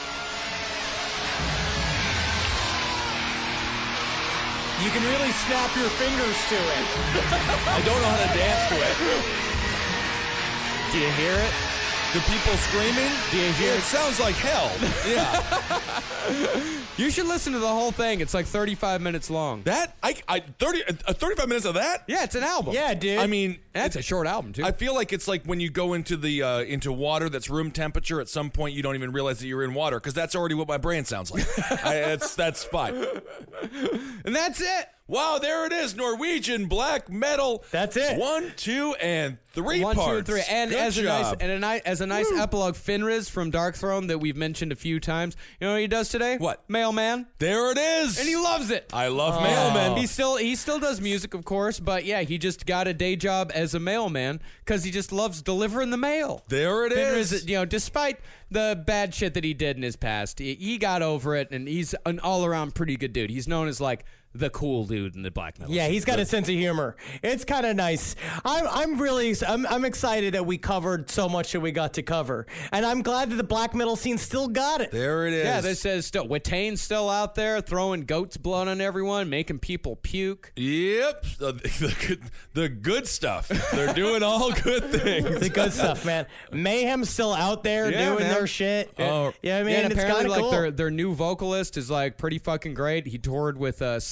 You can really snap your fingers to it. I don't know how to dance to it. Do you hear it? The people screaming? Do you hear It it? sounds like hell. Yeah. You should listen to the whole thing. It's like thirty-five minutes long. That, I, I, thirty, uh, thirty-five minutes of that? Yeah, it's an album. Yeah, dude. I mean, That's a short album, too. I feel like it's like when you go into the uh, into water that's room temperature. At some point, you don't even realize that you're in water, because that's already what my brain sounds like. I, that's that's fine. and that's it. Wow, there it is, Norwegian black metal. That's it. One, two, and three One, two, parts. and three. And Good as a nice job. and a nice as a nice epilogue, Fenris from Dark Throne that we've mentioned a few times. You know what he does today? What? Mailman. There it is. And he loves it. I love Oh. mailmen. He still he still does music, of course, but yeah, he just got a day job as a mailman because he just loves delivering the mail. There it Fenris, is. you know, despite the bad shit that he did in his past, he, he got over it, and he's an all-around pretty good dude. He's known as like the cool dude in the black metal. Yeah, scene. he's got a sense of humor. It's kind of nice. I'm, I'm really, I'm, I'm excited that we covered so much that we got to cover, and I'm glad that the black metal scene still got it. There it is. Yeah, this says still Watane's still out there throwing goat's blood on everyone, making people puke. Yep, the, the, good, the good stuff. They're doing all good things. The good stuff, man. Mayhem's still out there Yeah, doing man. their shit. Oh. yeah, I mean, Yeah, and it's apparently, kind of like cool. their their new vocalist is like pretty fucking great. He toured with uh,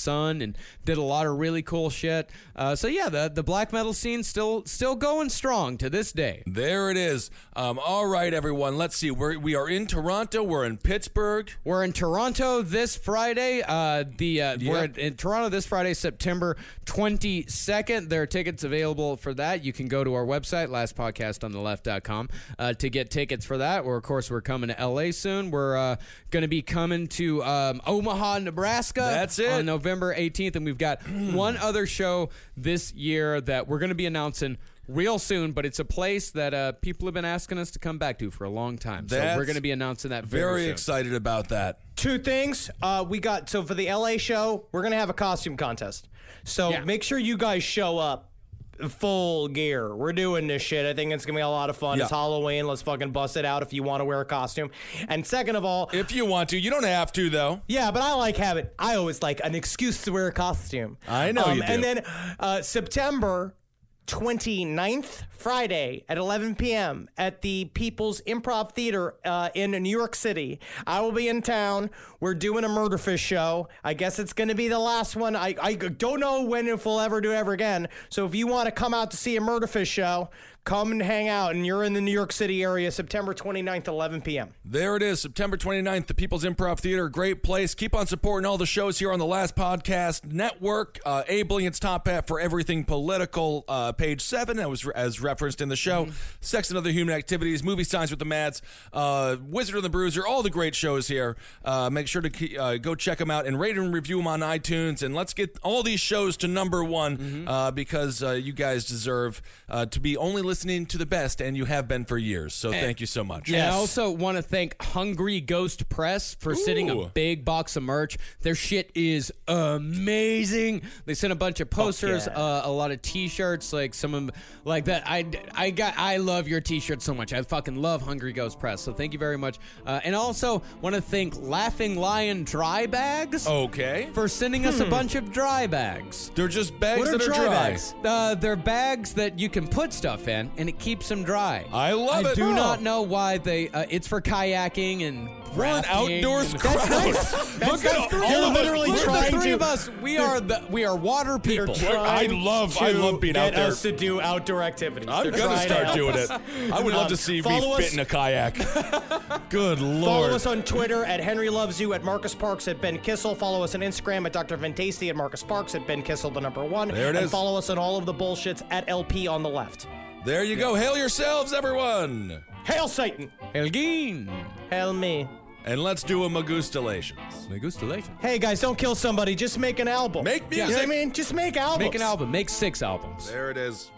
Sun and did a lot of really cool shit. Uh, so yeah, the the black metal scene still still going strong to this day. There it is. Um, all right, everyone. Let's see. We're, we are in Toronto. We're in Pittsburgh. We're in Toronto this Friday. Uh, the uh, Yeah. We're in, in Toronto this Friday, September twenty-second. There are tickets available for that. You can go to our website, last podcast on the left dot com, uh, to get tickets for that. Or, of course, we're coming to L A soon. We're uh, going to be coming to um, Omaha, Nebraska. That's it. On November eighteenth. And we've got one other show this year that we're going to be announcing real soon, but it's a place that uh, people have been asking us to come back to for a long time. So That's we're going to be announcing that very, Very soon. excited about that. Two things. Uh, we got so for the L A show, we're gonna have a costume contest. So Yeah. make sure you guys show up full gear. We're doing this shit. I think it's gonna be a lot of fun. Yeah. It's Halloween. Let's fucking bust it out if you want to wear a costume. And second of all, If you want to, you don't have to, though. yeah, but I like having. I always like an excuse to wear a costume. I know you do. And then uh, September twenty-ninth, Friday at eleven p.m. at the People's Improv Theater uh, in New York City. I will be in town. We're doing a Murder Fish show. I guess it's going to be the last one. I, I don't know when if we'll ever do it ever again. So if you want to come out to see a Murder Fish show, come and hang out. And you're in the New York City area, September twenty-ninth, eleven p.m. There it is, September twenty-ninth, the People's Improv Theater. Great place. Keep on supporting all the shows here on the Last Podcast Network. Uh, Abe Lincoln's Top Hat for Everything Political, uh, page seven, that was re- as referenced in the show. Mm-hmm. Sex and Other Human Activities, Movie Signs with the Mads, uh, Wizard and the Bruiser, all the great shows here. Uh, make sure to ke- uh, go check them out and rate and review them on iTunes. And let's get all these shows to number one mm-hmm. uh, because uh, you guys deserve uh, to be only listening to the best, and you have been for years. So And- thank you so much. And I also want to thank Hungry Ghost Press for sending a big box of merch. Their shit is amazing. They sent a bunch of posters, yeah. uh, a lot of T-shirts, like some of them, like that. I, I got. I love your T-shirt so much. I fucking love Hungry Ghost Press. So thank you very much. Uh, and also want to thank Laughing Lion Dry Bags Okay. for sending us a bunch of dry bags. They're just bags What are that are dry dry. bags? Uh, they're bags that you can put stuff in, and it keeps them dry. I love I it. do Oh. not know why they. Uh, it's for kayaking and We're an rafting outdoors and- crowd. That's- Look at all you're of us. literally We're the trying the three to- of us, we are the we are water people. I love, I to love being get out there. us to do outdoor activities. I'm They're gonna trying start to- doing it. I would love Um, to see me follow us- fit in a kayak. Good Follow lord. us on Twitter at Henry Loves You, at Marcus Parks, at Ben Kissel. Follow us on Instagram at Doctor Van Tasty, at Marcus Parks, at Ben Kissel, the number one. There it and is. follow us on all of the bullshits at L P on the left. There you go. Hail yourselves, everyone. Hail Satan! Elgin. Hail me. And let's do a Magustalations. Magustalations. Hey guys, don't kill somebody. Just make an album. Make You know music. what I mean? Just make albums. Make an album. Make six albums. There it is.